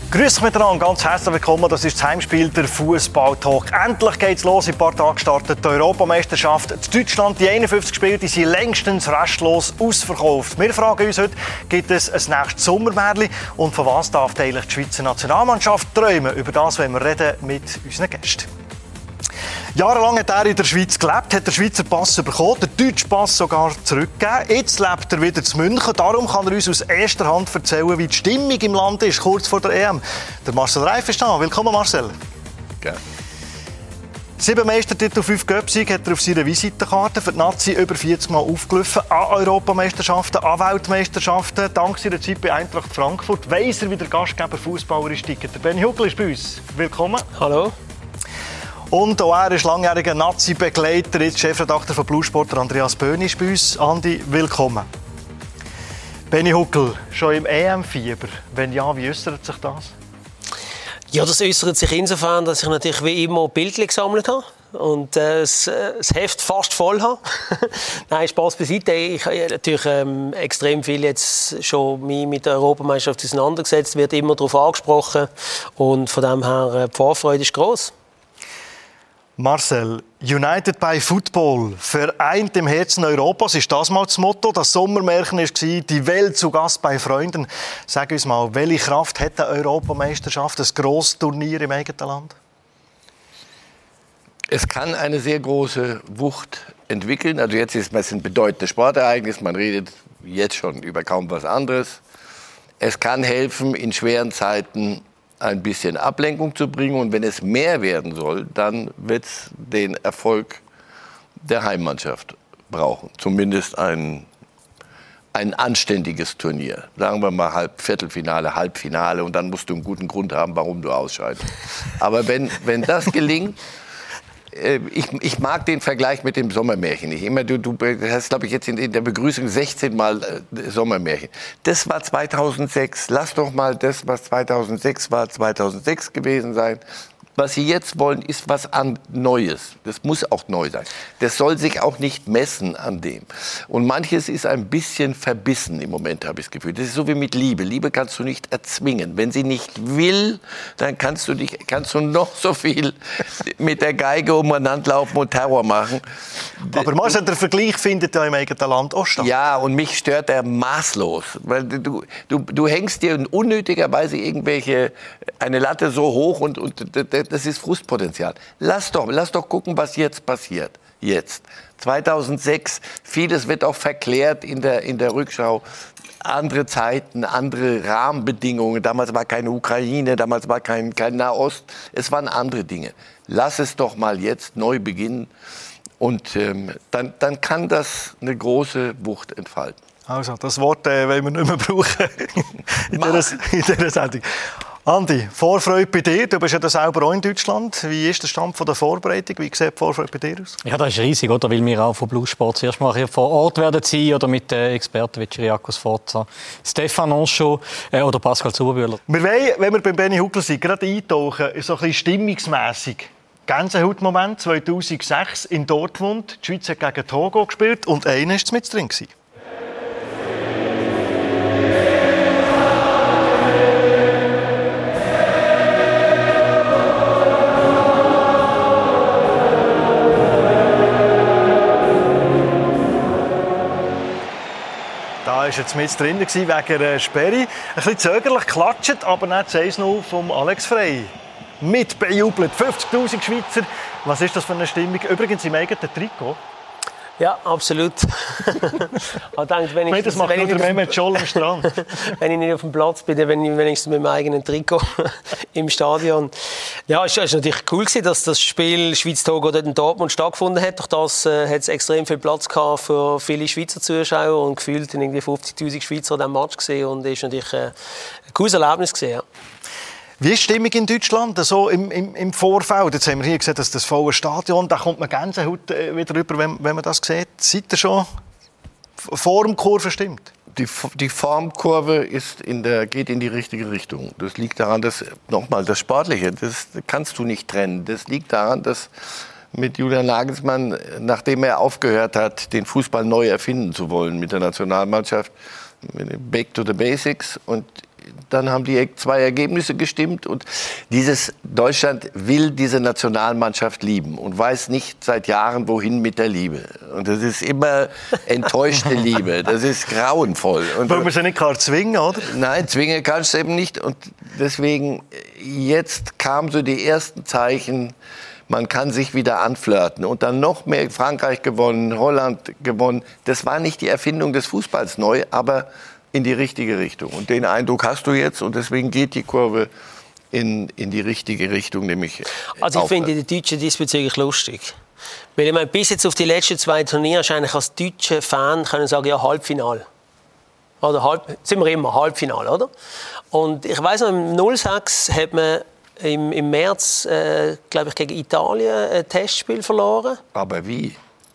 Grüß euch miteinander, ganz herzlich willkommen. Das ist das Heimspiel der Fußball-Talk. Endlich geht's los. In ein paar Tagen startet die Europameisterschaft. In Deutschland, die 51 Spiele, die sind längstens restlos ausverkauft. Wir fragen uns heute, gibt es ein nächstes Sommermärchen? Und von was darf eigentlich die Schweizer Nationalmannschaft träumen? Über das wollen wir reden mit unseren Gästen. Jahrelang hat er in der Schweiz gelebt, hat den Schweizer Pass bekommen, den deutschen Pass sogar zurückgegeben. Jetzt lebt er wieder in München. Darum kann er uns aus erster Hand erzählen, wie die Stimmung im Land ist, kurz vor der EM. Der Marcel Reif ist da. Willkommen, Marcel. Gerne. 7 Meistertitel, 5 Göpsiege hat er auf seiner Visitenkarte. Für die Nazi über 40 Mal aufgelaufen. An Europameisterschaften, an Weltmeisterschaften. Dank seiner Zeit bei Eintracht Frankfurt weiss er, wie der Gastgeber Fußballer ist. Der Benni Huckel ist bei uns. Willkommen. Hallo. Und auch er ist langjähriger Nazi-Begleiter, jetzt Chefredakteur von Bluesporter Andreas Böhni ist bei uns. Andi, willkommen. Benni Huckel, schon im EM-Fieber? Wenn ja, wie äußert sich das? Ja, das äußert sich insofern, dass ich natürlich wie immer Bildchen gesammelt habe und das Heft fast voll habe. Nein, Spaß beiseite. Ich habe natürlich extrem viel jetzt schon mich mit der Europameisterschaft auseinandergesetzt, wird immer darauf angesprochen und von dem her die Vorfreude ist gross. Marcel, United by Football, vereint im Herzen Europas, ist das mal das Motto. Das Sommermärchen war die Welt zu Gast bei Freunden. Sag uns mal, welche Kraft hat eine Europameisterschaft, ein grosses Turnier im eigenen Land? Es kann eine sehr große Wucht entwickeln. Also jetzt ist es ein bedeutendes Sportereignis. Man redet jetzt schon über kaum was anderes. Es kann helfen, in schweren Zeiten ein bisschen Ablenkung zu bringen. Und wenn es mehr werden soll, dann wird es den Erfolg der Heimmannschaft brauchen. Zumindest ein anständiges Turnier. Sagen wir mal Viertelfinale, Halbfinale. Und dann musst du einen guten Grund haben, warum du ausscheidest. Aber wenn das gelingt, ich mag den Vergleich mit dem Sommermärchen nicht. Du hast, glaube ich, jetzt in der Begrüßung 16 Mal Sommermärchen. Das war 2006. Lass doch mal das, was 2006 war, 2006 gewesen sein. Was Sie jetzt wollen, ist was Neues. Das muss auch neu sein. Das soll sich auch nicht messen an dem. Und manches ist ein bisschen verbissen im Moment, habe ich das Gefühl. Das ist so wie mit Liebe. Liebe kannst du nicht erzwingen. Wenn sie nicht will, dann kannst du noch so viel mit der Geige umeinander laufen und Terror machen. Aber Marcel, der Vergleich findet ja im eigenen Land auch statt. Ja, und mich stört er maßlos. Weil du hängst dir unnötigerweise eine Latte so hoch und das ist Frustpotenzial. Lass doch gucken, was jetzt passiert. Jetzt. 2006, vieles wird auch verklärt in der Rückschau. Andere Zeiten, andere Rahmenbedingungen. Damals war keine Ukraine, damals war kein Nahost. Es waren andere Dinge. Lass es doch mal jetzt neu beginnen. Und dann kann das eine große Wucht entfalten. Also, das Wort wollen wir nicht mehr brauchen in dieser Sendung. Andi, Vorfreude bei dir. Du bist ja selber auch in Deutschland. Wie ist der Stand der Vorbereitung? Wie sieht die Vorfreude bei dir aus? Ja, das ist riesig, oder? Weil wir auch von Bluesport zuerst mal hier vor Ort werden sein oder mit Experten wie Cyriakos Forza, Stefan Anschau oder Pascal Zubühler. Wir wollen, wenn wir beim Benni Huckel sind, gerade eintauchen, so ein bisschen stimmungsmässig. Gänsehautmoment 2006 in Dortmund. Die Schweiz hat gegen Togo gespielt und einer war mit drin. Da war jetzt mit drin wegen einer Sperre. Ein bisschen zögerlich geklatscht, aber dann das 1-0 von Alex Frey. Mit bejubelt. 50'000 Schweizer. Was ist das für eine Stimmung? Übrigens im eigenen Trikot. Ja, absolut. Das macht nur der Mehmet Scholl am Strand. Wenn ich nicht auf dem Platz bin, dann bin ich wenigstens mit meinem eigenen Trikot im Stadion. Ja, es war natürlich cool, dass das Spiel Schweiz-Togo dort in Dortmund stattgefunden hat. Durch das hat es extrem viel Platz gehabt für viele Schweizer Zuschauer und gefühlt haben irgendwie 50'000 Schweizer an diesem Match gesehen und es war natürlich ein cooles Erlebnis gewesen, ja. Wie ist die Stimmung in Deutschland so im Vorfeld? Jetzt haben wir hier gesehen, dass das volle Stadion, da kommt man Gänsehaut wieder rüber, wenn man das sieht. Seid ihr schon Formkurve stimmt? Die Formkurve geht in die richtige Richtung. Das liegt daran, dass, nochmal, das Sportliche, das kannst du nicht trennen. Das liegt daran, dass mit Julian Nagelsmann, nachdem er aufgehört hat, den Fußball neu erfinden zu wollen mit der Nationalmannschaft, back to the basics, und dann haben die 2 Ergebnisse gestimmt. Und Deutschland will diese Nationalmannschaft lieben und weiß nicht seit Jahren, wohin mit der Liebe. Und das ist immer enttäuschte Liebe. Das ist grauenvoll. Und weil man sie nicht zwingen, oder? Nein, zwingen kannst du eben nicht. Und deswegen, jetzt kamen so die ersten Zeichen, man kann sich wieder anflirten. Und dann noch mehr Frankreich gewonnen, Holland gewonnen. Das war nicht die Erfindung des Fußballs neu, aber in die richtige Richtung. Und den Eindruck hast du jetzt. Und deswegen geht die Kurve in die richtige Richtung, nämlich also ich finde die Deutschen diesbezüglich lustig. Weil ich meine, bis jetzt auf die letzten 2 Turniere hast du eigentlich als deutscher Fan können sagen, ja, Halbfinale. Oder sind wir immer Halbfinale, oder? Und ich weiss noch, im 06 hat man im März, glaube ich, gegen Italien ein Testspiel verloren. Aber wie?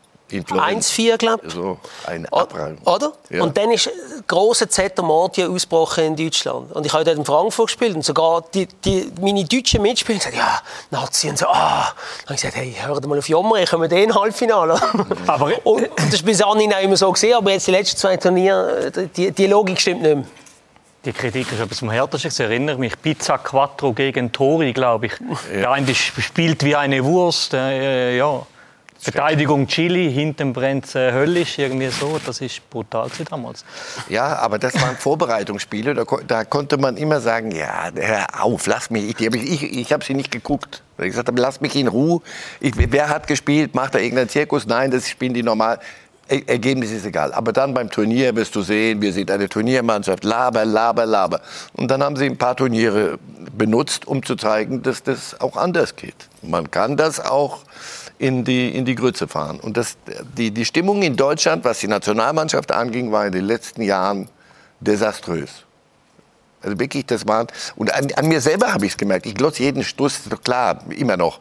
1-4, glaube ich. So ein Abreim. Oder? Ja. Und dann ist ein grosser Zetermordia ausgebrochen in Deutschland. Und ich habe dort in Frankfurt gespielt und sogar meine deutschen Mitspieler haben gesagt, ja, Nazi und so. Dann habe ich gesagt, hey, hört mal auf Jammer, ich komme in Halbfinale. Und das ist bis anhin auch immer so gesehen, aber jetzt die letzten 2 Turniere, die Logik stimmt nicht mehr. Die Kritik ist etwas vom Härtesten. Ich erinnere mich, Pizza Quattro gegen Tori, glaube ich. Ja. Der eine spielt wie eine Wurst. Ja. Verteidigung Chili, hinten brennt es höllisch, irgendwie so. Das ist brutal damals. Ja, aber das waren Vorbereitungsspiele. Da konnte man immer sagen, ja, hör auf, lass mich. Ich habe sie nicht geguckt. Ich gesagt habe, lass mich in Ruhe. Wer hat gespielt? Macht da irgendeinen Zirkus? Nein, das spielen die normal. Ergebnis ist egal. Aber dann beim Turnier wirst du sehen, wir sind eine Turniermannschaft, laber. Und dann haben sie ein paar Turniere benutzt, um zu zeigen, dass das auch anders geht. Man kann das auch in die Grütze fahren. Und die Stimmung in Deutschland, was die Nationalmannschaft anging, war in den letzten Jahren desaströs. Also wirklich, das war... Und an mir selber habe ich es gemerkt. Ich gloss jeden Stuss, ist doch klar, immer noch.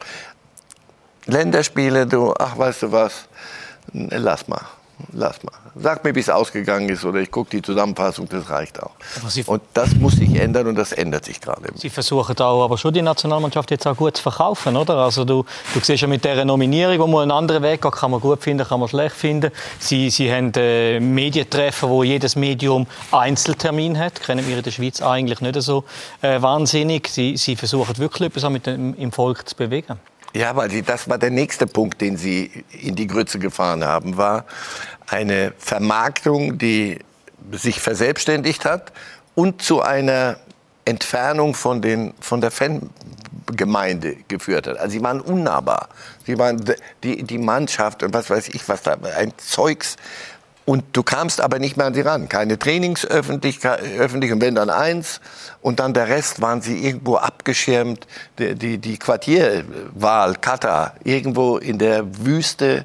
Länderspiele, weißt du was, lass mal. Sag mir, wie es ausgegangen ist, oder ich gucke die Zusammenfassung, das reicht auch. Und das muss sich ändern und das ändert sich gerade. Sie versuchen auch aber schon die Nationalmannschaft jetzt auch gut zu verkaufen, oder? Also du siehst ja mit dieser Nominierung, wo man einen anderen Weg geht, kann man gut finden, kann man schlecht finden. Sie haben Medientreffen, wo jedes Medium Einzeltermin hat. Kennen wir in der Schweiz eigentlich nicht so wahnsinnig. Sie versuchen wirklich etwas auch im Volk zu bewegen. Ja, weil das war der nächste Punkt, den Sie in die Grütze gefahren haben, war eine Vermarktung, die sich verselbstständigt hat und zu einer Entfernung von der Fangemeinde geführt hat. Also sie waren unnahbar. Sie waren die Mannschaft und was weiß ich, was da, ein Zeugs. Und du kamst aber nicht mehr an sie ran. Keine öffentlich und wenn dann eins. Und dann der Rest waren sie irgendwo abgeschirmt. Die Quartierwahl, Katar, irgendwo in der Wüste.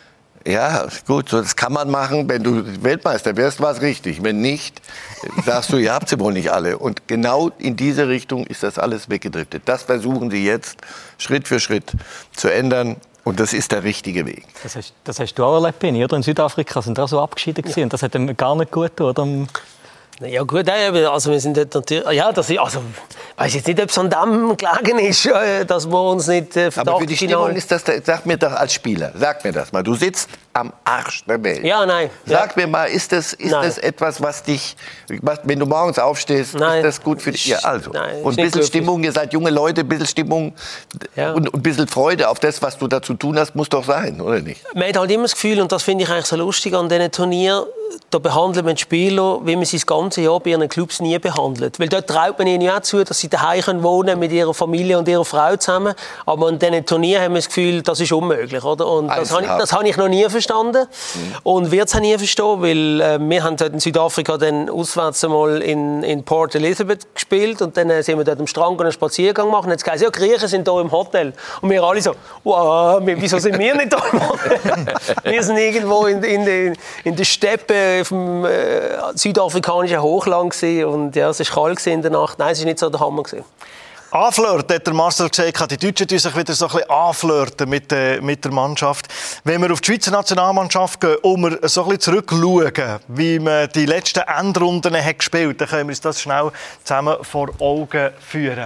Ja, gut, so das kann man machen. Wenn du Weltmeister wirst, war es richtig. Wenn nicht, sagst du, ihr habt sie wohl nicht alle. Und genau in diese Richtung ist das alles weggedriftet. Das versuchen sie jetzt Schritt für Schritt zu ändern. Und das ist der richtige Weg. Das hast du auch erlebt, Benni, oder? In Südafrika sind da so abgeschieden gewesen. Und das hat ihm gar nicht gut getan, oder? Ja gut, also wir sind dort natürlich, ja, das ist, also weiß jetzt nicht, ob es an dem gelegen ist, dass wir uns nicht aber für die Stimmung ist das, sag mir doch als Spieler, sag mir das mal, du sitzt am Arsch der Welt. Ja, nein. Sag mir mal, ist das etwas, was dich, wenn du morgens aufstehst, nein. Ist das gut für dich? Ja, also. Nein, und ein bisschen Stimmung, ihr seid junge Leute, ein bisschen Stimmung und ein bisschen Freude auf das, was du da zu tun hast, muss doch sein, oder nicht? Man hat halt immer das Gefühl, und das finde ich eigentlich so lustig an diesen Turnieren, da behandelt man die Spieler, wie man sie das ganze Jahr bei ihren Clubs nie behandelt. Weil dort traut man ihnen ja auch zu, dass sie daheim wohnen können mit ihrer Familie und ihrer Frau zusammen. Aber an diesen Turnieren haben wir das Gefühl, das ist unmöglich. Oder? Und das habe ich noch nie verstanden. Und werde es auch nie verstehen, weil wir haben dort in Südafrika dann auswärts einmal in Port Elizabeth gespielt und dann sind wir dort am Strand einen Spaziergang machen. Und jetzt heisst es, ja, Griechen sind hier im Hotel. Und wir alle so, wow, wieso sind wir nicht da im Hotel? Wir sind irgendwo in der Steppe auf dem südafrikanischen Hochland gewesen. Und ja, es war kalt in der Nacht. Nein, es war nicht so der Hammer gewesen. Anflirten, hat der Marcel gesagt, die Deutschen tun sich wieder so ein bisschen anflirten mit der Mannschaft. Wenn wir auf die Schweizer Nationalmannschaft gehen, um so ein bisschen zurückzuschauen, wie man die letzten Endrunden hat gespielt, dann können wir uns das schnell zusammen vor Augen führen.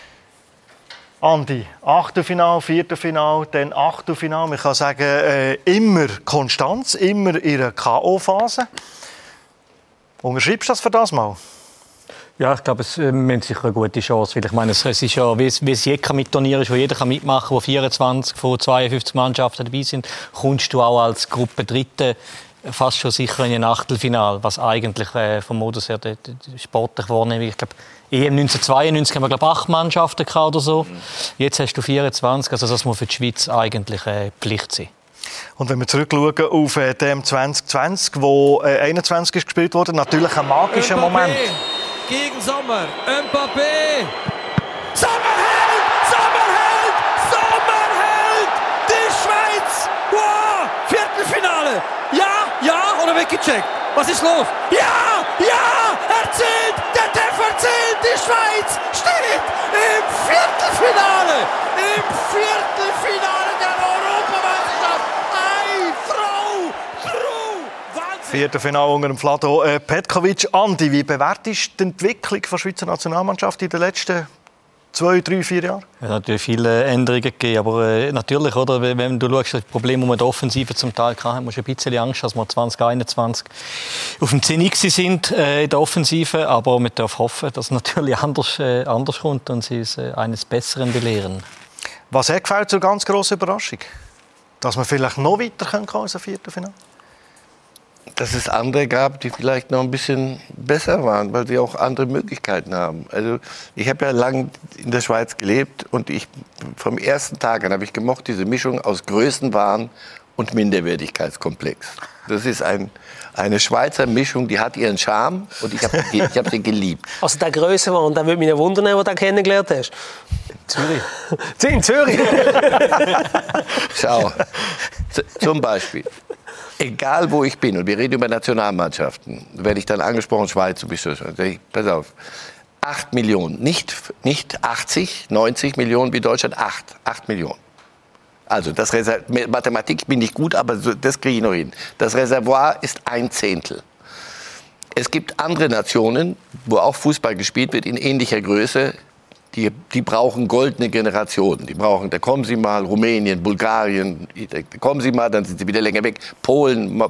Andi, Achtelfinale, Viertelfinale, dann Achtelfinale. Man kann sagen, immer Konstanz, immer in einer K.O.-Phase. Unterschreibst du das für das mal? Ja, ich glaube, wir haben sicher eine gute Chance. Weil ich meine, es ist ja, wie es jetzt mit Turnieren ist, wo jeder mitmachen kann, wo 24 von 52 Mannschaften dabei sind, kommst du auch als Gruppe Dritte fast schon sicher in ein Achtelfinale, was eigentlich vom Modus her sportlich wahrnehmlich. Ich glaube, EM 1992 haben wir, glaube ich, 8 Mannschaften gehabt oder so. Jetzt hast du 24, also das muss für die Schweiz eigentlich Pflicht sein. Und wenn wir zurückschauen auf dem 2020, wo 21 ist gespielt wurde, natürlich ein magischer Moment. Gegen Sommer, Mbappé! Sommerheld! Sommerheld! Sommerheld! Die Schweiz! Wow! Viertelfinale! Ja oder weggecheckt? Was ist los? Ja! Erzählt! Der Treffer erzählt! Die Schweiz steht im Viertelfinale! Im Viertelfinale der Europameisterschaft! Wahnsinn! Viertelfinale unter dem Vlado Petkovic. Andi, wie bewertest du die Entwicklung der Schweizer Nationalmannschaft in den letzten 2, 3, 4 Jahren? Es hat natürlich viele Änderungen gegeben, aber natürlich, oder, wenn du schaust, das Problem, das wir in der Offensive zum Teil hatten, musst du ein bisschen Angst, dass wir 2021 auf dem Zenit sind in der Offensive, aber wir dürfen hoffen, dass es natürlich anders kommt und sie es eines Besseren belehren. Was hat gefällt zur ganz grossen Überraschung? Dass wir vielleicht noch weiter kommen als ein Viertelfinale? Dass es andere gab, die vielleicht noch ein bisschen besser waren, weil sie auch andere Möglichkeiten haben. Also ich habe ja lange in der Schweiz gelebt und vom ersten Tag an habe ich gemocht, diese Mischung aus Größenwahn und Minderwertigkeitskomplex. Das ist eine Schweizer Mischung, die hat ihren Charme und ich hab sie geliebt. Also der Größenwahn, da würde mich wundern, wo du kennengelernt hast. Zürich. In Zürich? Schau, zum Beispiel. Egal wo ich bin, und wir reden über Nationalmannschaften, werde ich dann angesprochen, Schweiz, pass auf, 8 Millionen, nicht 80, 90 Millionen wie Deutschland, 8 Millionen. Also Mathematik bin ich gut, aber das kriege ich noch hin. Das Reservoir ist 1/10. Es gibt andere Nationen, wo auch Fußball gespielt wird, in ähnlicher Größe. Die brauchen goldene Generationen. Da kommen sie mal, Rumänien, Bulgarien, da kommen sie mal, dann sind sie wieder länger weg. Polen,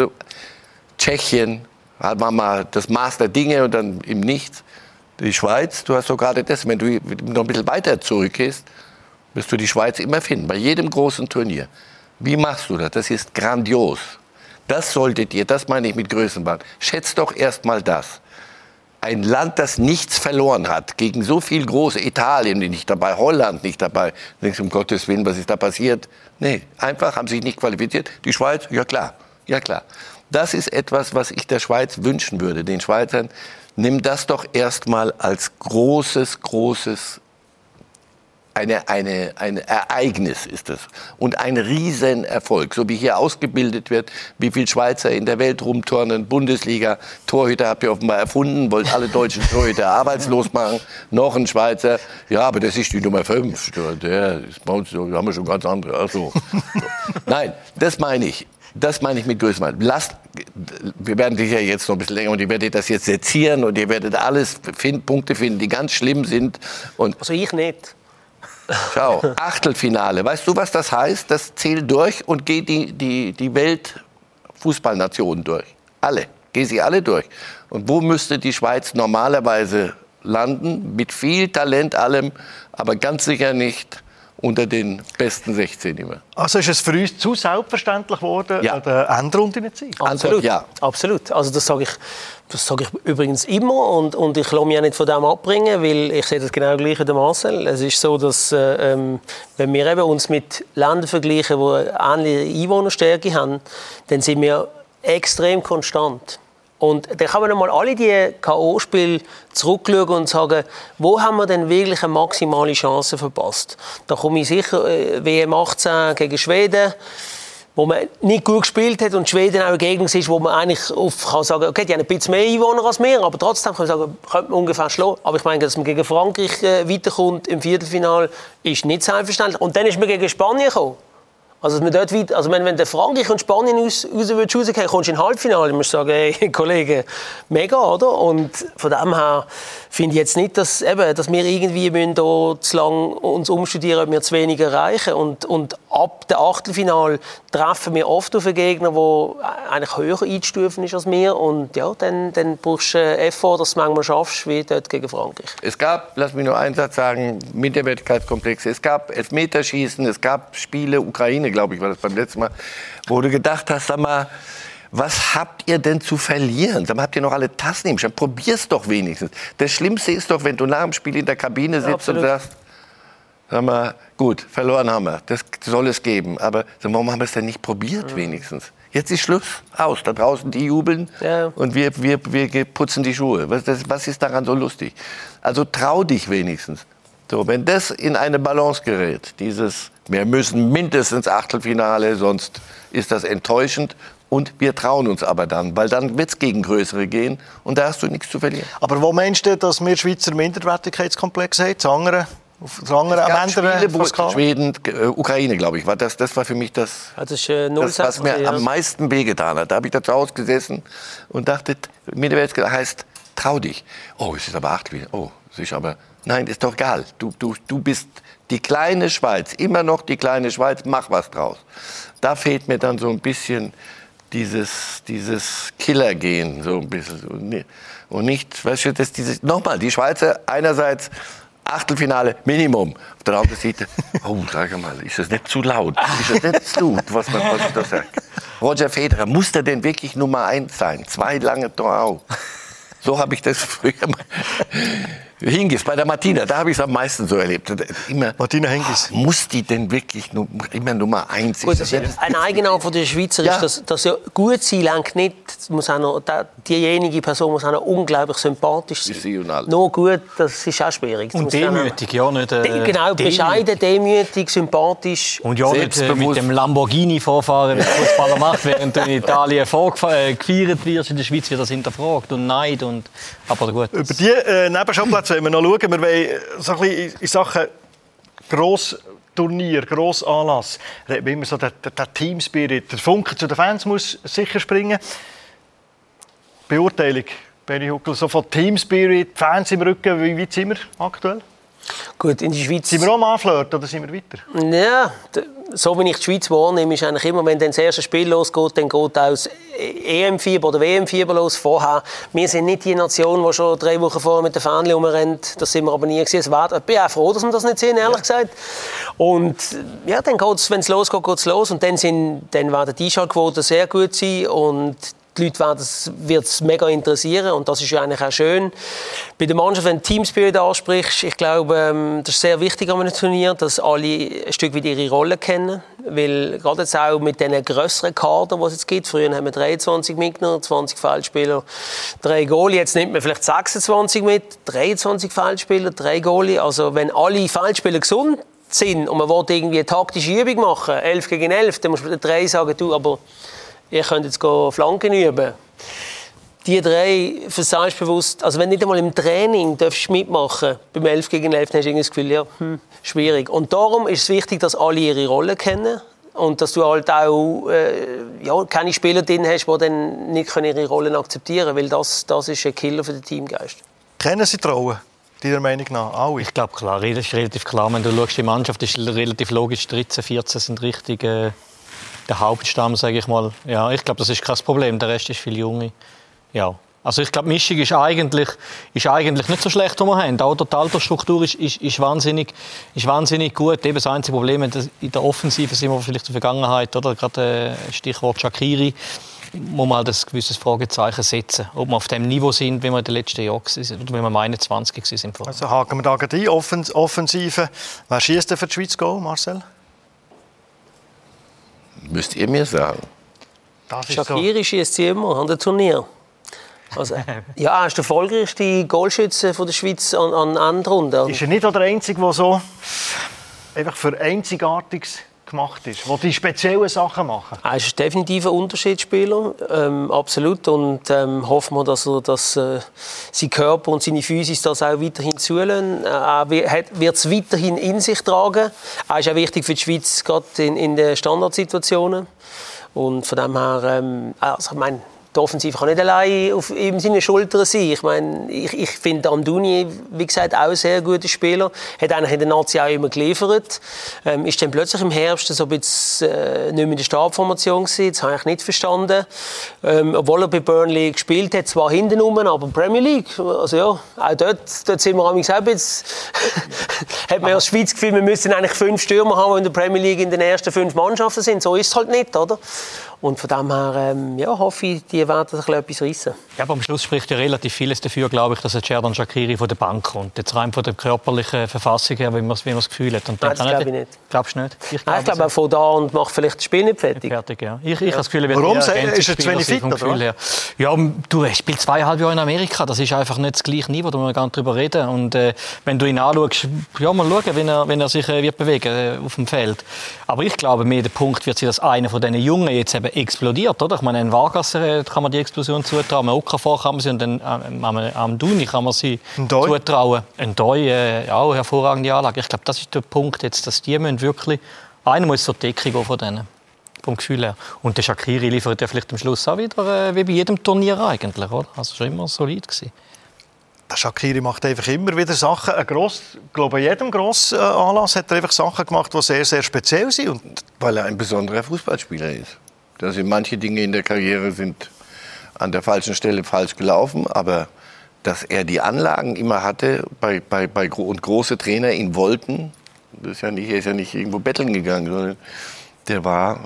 Tschechien, hat man mal das Maß der Dinge und dann im Nichts. Die Schweiz, du hast so gerade das, wenn du noch ein bisschen weiter zurückgehst, wirst du die Schweiz immer finden, bei jedem großen Turnier. Wie machst du das? Das ist grandios. Das solltet ihr, das meine ich mit Größenwahn. Schätzt doch erst mal das. Ein Land, das nichts verloren hat, gegen so viel große, Italien nicht dabei, Holland nicht dabei. Du denkst, um Gottes Willen, was ist da passiert? Nee, einfach haben sich nicht qualifiziert. Die Schweiz, ja klar. Das ist etwas, was ich der Schweiz wünschen würde, den Schweizern. Nimm das doch erstmal als großes ein Ereignis ist es. Und ein Riesenerfolg. So wie hier ausgebildet wird, wie viele Schweizer in der Welt rumturnen, Bundesliga, Torhüter habt ihr offenbar erfunden, wollt alle deutschen Torhüter arbeitslos machen. Noch ein Schweizer, ja, aber das ist die Nummer 5. Der ist bei uns, da haben wir schon ganz andere. Ach so. Nein, das meine ich. Das meine ich mit Größenwahn. Wir werden sicher jetzt noch ein bisschen länger und ihr werdet das jetzt sezieren und ihr werdet alles Punkte finden, die ganz schlimm sind. Und also ich nicht. Schau, Achtelfinale. Weißt du, was das heißt? Das zählt durch und geht die Weltfußballnationen durch. Alle. Geh sie alle durch. Und wo müsste die Schweiz normalerweise landen? Mit viel Talent allem, aber ganz sicher nicht unter den besten 16 immer. Also ist es für uns zu selbstverständlich geworden, ja, an der Endrunde zu sein? Absolut, ja. Absolut. Also das sage ich übrigens immer und ich lasse mich auch nicht von dem abbringen, weil ich sehe das genau gleich wie der Marcel. Es ist so, dass wenn wir eben uns mit Ländern vergleichen, die ähnliche Einwohnerstärke haben, dann sind wir extrem konstant. Und dann kann man einmal alle die K.O.-Spiele zurückschauen und sagen, wo haben wir denn wirklich eine maximale Chance verpasst? Da komme ich sicher WM 18 gegen Schweden, wo man nicht gut gespielt hat und Schweden auch ein Gegner ist, wo man eigentlich kann sagen, okay, die haben ein bisschen mehr Einwohner als wir, aber trotzdem kann man sagen, könnte man ungefähr schlagen. Aber ich meine, dass man gegen Frankreich weiterkommt im Viertelfinale, ist nicht selbstverständlich. Und dann ist man gegen Spanien gekommen. Also, dass man dort weit, also wenn der Frankreich und Spanien rausgehen, kommst du in ein Halbfinale. Du musst sagen, hey, Kollege, mega, oder? Und von dem her finde ich jetzt nicht, dass wir irgendwie da zu lang uns umstudieren, ob wir zu wenig erreichen. Und ab dem Achtelfinale treffen wir oft auf einen Gegner, der eigentlich höher einzustufen ist als wir. Und ja, dann brauchst du Effort, dass du es manchmal schaffst, wie dort gegen Frankreich. Es gab, lass mich nur einen Satz sagen, Minderwertigkeitskomplexe. Es gab Elfmeterschießen, es gab Spiele, Ukraine, glaube ich, war das beim letzten Mal, wo du gedacht hast, sag mal, was habt ihr denn zu verlieren? Sag mal, habt ihr noch alle Tassen im Schrank? Probier's doch wenigstens. Das Schlimmste ist doch, wenn du nach dem Spiel in der Kabine sitzt und sagst, sag mal, gut, verloren haben wir, das soll es geben. Aber warum haben wir es denn nicht probiert wenigstens? Jetzt ist Schluss, aus. Da draußen, die jubeln und wir putzen die Schuhe. Was ist daran so lustig? Also trau dich wenigstens. So, wenn das in eine Balance gerät, wir müssen mindestens Achtelfinale, sonst ist das enttäuschend. Und wir trauen uns aber dann, weil dann wird es gegen Größere gehen und da hast du nichts zu verlieren. Aber wo meinst du, dass wir Schweizer Minderwertigkeitskomplex haben? Das andere Schweden, Ukraine, glaube ich, war das war für mich das was mir am meisten wehgetan hat. Da habe ich da zu Hause gesessen und dachte, Minderwertigkeit heißt, trau dich. Oh, es ist aber Achtelfinale. Oh, es ist aber... Nein, ist doch egal. Du bist die kleine Schweiz, immer noch die kleine Schweiz, mach was draus. Da fehlt mir dann so ein bisschen dieses Killergehen, so ein bisschen. Und nicht, weißt du, nochmal, die Schweizer einerseits Achtelfinale, Minimum. Auf der anderen Seite, oh, sag mal, ist das nicht zu laut? Ist das nicht zu laut, was ich da sage? Roger Federer, muss der denn wirklich Nummer 1 sein? 2 lange Tor. So habe ich das früher mal. Hingis, bei der Martina, da habe ich es am meisten so erlebt. Immer, Martina Hingis. Muss die denn wirklich immer Nummer 1 sein? Ein Eigenart von der Schweizer ist, dass ja gut sein lenkt nicht. Muss auch noch, diejenige Person muss auch noch unglaublich sympathisch sein. Nur gut, das ist auch schwierig. Und demütig, ja nicht. Genau, bescheiden, demütig, sympathisch. Und ja nicht mit dem Lamborghini vorfahren, wie der Fußballer macht, während du in Italien gefeiert wirst. In der Schweiz wird das hinterfragt und Neid. Aber gut. Über die Nebenschauplätze wollen wir noch schauen. Wir wollen so ein bisschen in Sachen Grossturnier, Grossanlass, reden wir immer so, der Teamspirit, der Funke zu den Fans muss sicher springen. Beurteilung, Benni Huckel, so von Teamspirit, Fans im Rücken, wie weit sind wir aktuell? Gut, in der Schweiz... Sind wir auch am Anflirten oder sind wir weiter? Ja, so wie ich die Schweiz wahrnehme, ist eigentlich immer, wenn dann das erste Spiel losgeht, dann geht auch das EM-Fieber oder WM-Fieber los vorher. Wir sind nicht die Nation, die schon 3 Wochen vorher mit den Fähnchen rumrennt. Das sind wir aber nie gewesen. Ich bin auch froh, dass wir das nicht sehen, ehrlich gesagt. Und ja, dann geht's, wenn es losgeht, geht es los. Und dann werden die Einschaltquoten sehr gut sein und die Leute wird es mega interessieren und das ist ja eigentlich auch schön. Bei der Mannschaft, wenn du Teamspirit ansprichst, ich glaube, das ist sehr wichtig an einem Turnier, dass alle ein Stück weit ihre Rolle kennen. Weil gerade jetzt auch mit diesen grösseren Kadern, die es jetzt gibt, früher haben wir 23 mitgenommen, 20 Feldspieler, 3 Goalie, jetzt nimmt man vielleicht 26 mit, 23 Feldspieler, 3 Goalie. Also wenn alle Feldspieler gesund sind und man will irgendwie eine taktische Übung machen, 11 gegen 11, dann muss man den 3 sagen, du, aber ihr könnt jetzt Flanken üben. Die 3 für selbstbewusst, also wenn nicht einmal im Training darfst du mitmachen, beim 11 gegen 11, dann hast du das Gefühl, ja, schwierig. Und darum ist es wichtig, dass alle ihre Rolle kennen und dass du halt auch keine Spieler drin hast, die dann nicht ihre Rollen akzeptieren können, weil das ist ein Killer für den Teamgeist. Kennen Sie Trauen? Deiner Meinung nach alle? Ich glaube, klar, das ist relativ klar. Wenn du schaust, die Mannschaft ist relativ logisch, 13, 14 sind richtig... der Hauptstamm, sage ich mal. Ja, ich glaube, das ist kein Problem. Der Rest ist viel Junge. Ja. Also ich glaube, die Mischung ist eigentlich nicht so schlecht, die wir haben. Auch die Altersstruktur ist wahnsinnig gut. Eben das einzige Problem in der Offensive sind wir vielleicht in der Vergangenheit, oder? Gerade Stichwort Shaqiri, muss man halt ein gewisses Fragezeichen setzen. Ob wir auf dem Niveau sind, wie wir in den letzten Jahren waren, oder wie wir 21 sind. Also haken wir da gerade ein. Offensive. Wer schießt denn für die Schweiz Goal, Marcel? Müsst ihr mir sagen. Shaqiri schießt sie immer an dem Turnier. Also, ja, er ist der erfolgreichste Goalschütze der Schweiz an Endrunden. Ist er nicht der Einzige, der so einfach für einzigartiges gemacht ist, die die speziellen Sachen machen? Er ist definitiv ein Unterschiedsspieler, absolut. Und hoffen wir, dass sein Körper und seine Physis das auch weiterhin zulassen. Er wird es weiterhin in sich tragen. Er ist auch wichtig für die Schweiz, gerade in den Standardsituationen. Und von dem her, also ich meine, die Offensive kann nicht allein auf ihm seine Schultern sein. Ich meine, ich finde Amdouni, wie gesagt, auch ein sehr guter Spieler. Hat eigentlich in der Nazi auch immer geliefert. Ist dann plötzlich im Herbst so ein bisschen nicht mehr in der Stabformation gewesen. Das habe ich nicht verstanden. Obwohl er bei Burnley gespielt hat, zwar hinten rum, aber Premier League. Also ja, auch dort sind wir auch ein bisschen hat man als Schweiz gefühlt, wir müssen eigentlich 5 Stürmer haben, die in der Premier League in den ersten 5 Mannschaften sind. So ist es halt nicht, oder? Und von dem her hoffe ich, die werden etwas reissen. Ja, aber am Schluss spricht ja relativ vieles dafür, glaube ich, dass Xherdan Shaqiri von der Bank kommt. Jetzt rein von der körperlichen Verfassung her, wie man das Gefühl hat. Und nein, das glaube ich nicht. Glaubst du nicht? Ich glaube auch von da und macht vielleicht das Spiel nicht fertig. Ja. Ich habe das Gefühl, warum? Ist er zu wenig fit, oder? Ja, du spielt 2,5 Jahre in Amerika. Das ist einfach nicht das gleiche Niveau, da müssen wir gar nicht drüber reden. Und wenn du ihn anschaust, ja, mal schauen, wenn er sich wird bewegen auf dem Feld. Aber ich glaube, mehr der Punkt wird sein, dass einer von diesen Jungen jetzt eben explodiert, oder? Ich meine, in Vargas kann man die Explosion zutrauen, am Okafor kann man sie und dann am Duni kann man sie zutrauen. Ein Doi, auch hervorragende Anlage. Ich glaube, das ist der Punkt jetzt, dass die müssen wirklich, einer muss zur Deckung gehen von denen, vom Gefühl her. Und der Shaqiri liefert ja vielleicht am Schluss auch wieder, wie bei jedem Turnier eigentlich, oder? Also schon immer solid gewesen. Der Shaqiri macht einfach immer wieder Sachen. Ich glaube, bei jedem grossen Anlass hat er einfach Sachen gemacht, die sehr, sehr speziell sind. Und weil er ein besonderer Fußballspieler ist. Dass manche Dinge in der Karriere sind an der falschen Stelle falsch gelaufen, aber dass er die Anlagen immer hatte und große Trainer ihn wollten, er ist ja nicht irgendwo betteln gegangen, sondern der war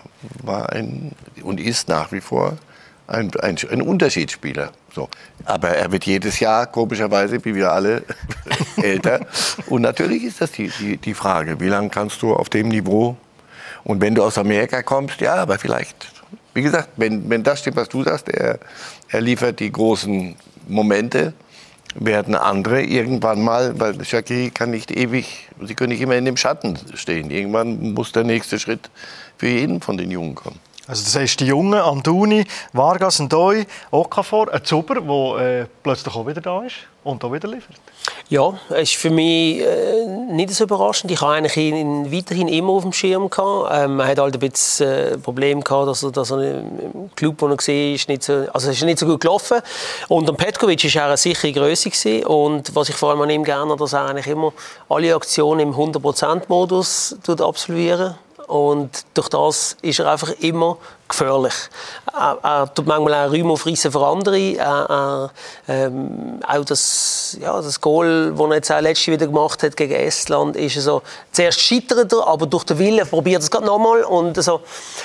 und ist nach wie vor ein Unterschiedsspieler. So. Aber er wird jedes Jahr, komischerweise, wie wir alle, älter. Und natürlich ist das die Frage, wie lange kannst du auf dem Niveau, und wenn du aus Amerika kommst, ja, aber vielleicht, wie gesagt, wenn das stimmt, was du sagst, er liefert die großen Momente, werden andere irgendwann mal, weil Shaqiri kann nicht ewig, sie können nicht immer in dem Schatten stehen. Irgendwann muss der nächste Schritt für jeden von den Jungen kommen. Also das heißt, die Jungen, Amdouni, Vargas, Ndoi, Okafor, ein Zuber, der plötzlich auch wieder da ist und auch wieder liefert. Ja, es ist für mich nicht so überraschend. Ich hatte ihn weiterhin immer auf dem Schirm gehabt. Er hat halt ein bisschen Problem gehabt, dass er im Club, wo er war, nicht so gut gelaufen. Und Petkovic war er eine sichere Größe gewesen. Und was ich vor allem an ihm gerne habe, dass er eigentlich immer alle Aktionen im 100%-Modus absolviert. Und durch das ist er einfach immer gefährlich. Er tut manchmal auch Räume aufreißen für andere. Auch das Goal, das er jetzt auch letztes wieder gemacht hat gegen Estland, ist so, zuerst scheitert er, aber durch den Willen probiert er es gerade nochmal. Und so,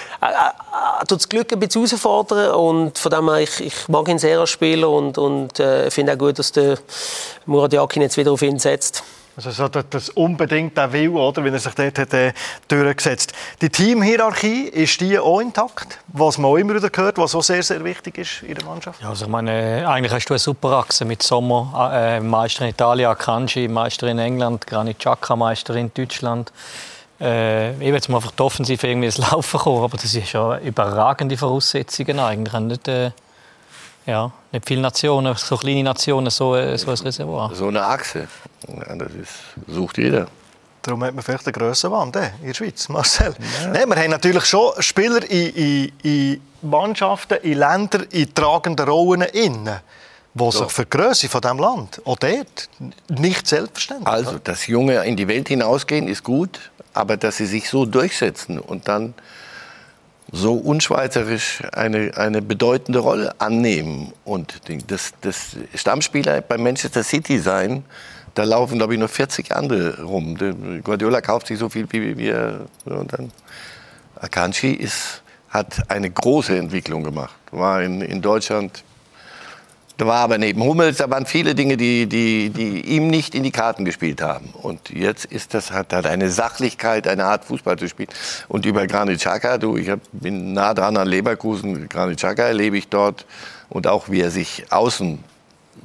er tut das Glück ein bisschen herausfordern. Und von dem her, ich mag ihn sehr als Spieler und finde auch gut, dass der Murat Yakin jetzt wieder auf ihn setzt. Also so das unbedingt der Wille, oder, wenn er sich dort durchgesetzt hat. Die Teamhierarchie, ist die auch intakt? Was man auch immer wieder hört, was auch sehr, sehr wichtig ist in der Mannschaft? Ja, also ich meine, eigentlich hast du eine super Achse mit Sommer, Meister in Italien, Akanji, Meister in England, Granit Xhaka, Meister in Deutschland. Ich will jetzt mal auf die Offensive irgendwie ins Laufen kommen, aber das ist ja überragende Voraussetzungen eigentlich. Nicht viele Nationen, so kleine Nationen, so ein Reservoir. So eine Achse, sucht jeder. Darum hat man vielleicht eine Grössenwand in der Schweiz, Marcel. Ja. Nein, wir haben natürlich schon Spieler in Mannschaften, in Ländern, in tragenden Rollen innen, die sich für die Grösse von diesem Land, auch dort, nicht selbstverständlich. Also, dass Junge in die Welt hinausgehen, ist gut, aber dass sie sich so durchsetzen und dann so unschweizerisch eine bedeutende Rolle annehmen. Und das Stammspieler bei Manchester City sein, da laufen, glaube ich, nur 40 andere rum. Guardiola kauft sich so viel wie wir. Und dann Akanji hat eine große Entwicklung gemacht. War in Deutschland. Da war aber neben Hummels, da waren viele Dinge, die ihm nicht in die Karten gespielt haben. Und jetzt hat eine Sachlichkeit, eine Art Fußball zu spielen. Und über Granit Xhaka, bin nah dran an Leverkusen, Granit Xhaka erlebe ich dort. Und auch wie er sich außen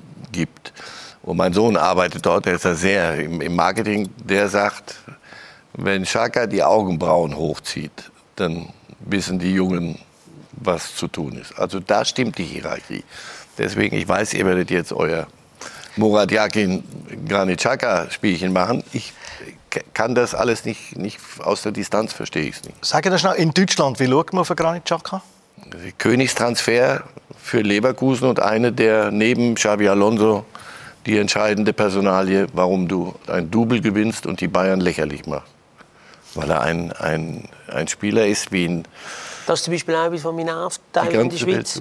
gibt. Und mein Sohn arbeitet dort, der ist ja sehr im Marketing, der sagt, wenn Xhaka die Augenbrauen hochzieht, dann wissen die Jungen, was zu tun ist. Also da stimmt die Hierarchie. Deswegen, ich weiß, ihr werdet jetzt euer Murat Yakin, Granit Xhaka-Spielchen machen. Ich kann das alles nicht aus der Distanz, verstehe ich es nicht. Sag das schnell, in Deutschland, wie schaut man auf Granit Xhaka? Königstransfer für Leverkusen und eine der neben Xabi Alonso die entscheidende Personalie, warum du ein Double gewinnst und die Bayern lächerlich machst. Weil er ein Spieler ist wie ein... Das ist zum Beispiel auch etwas, was mich nervt die in der Schweiz.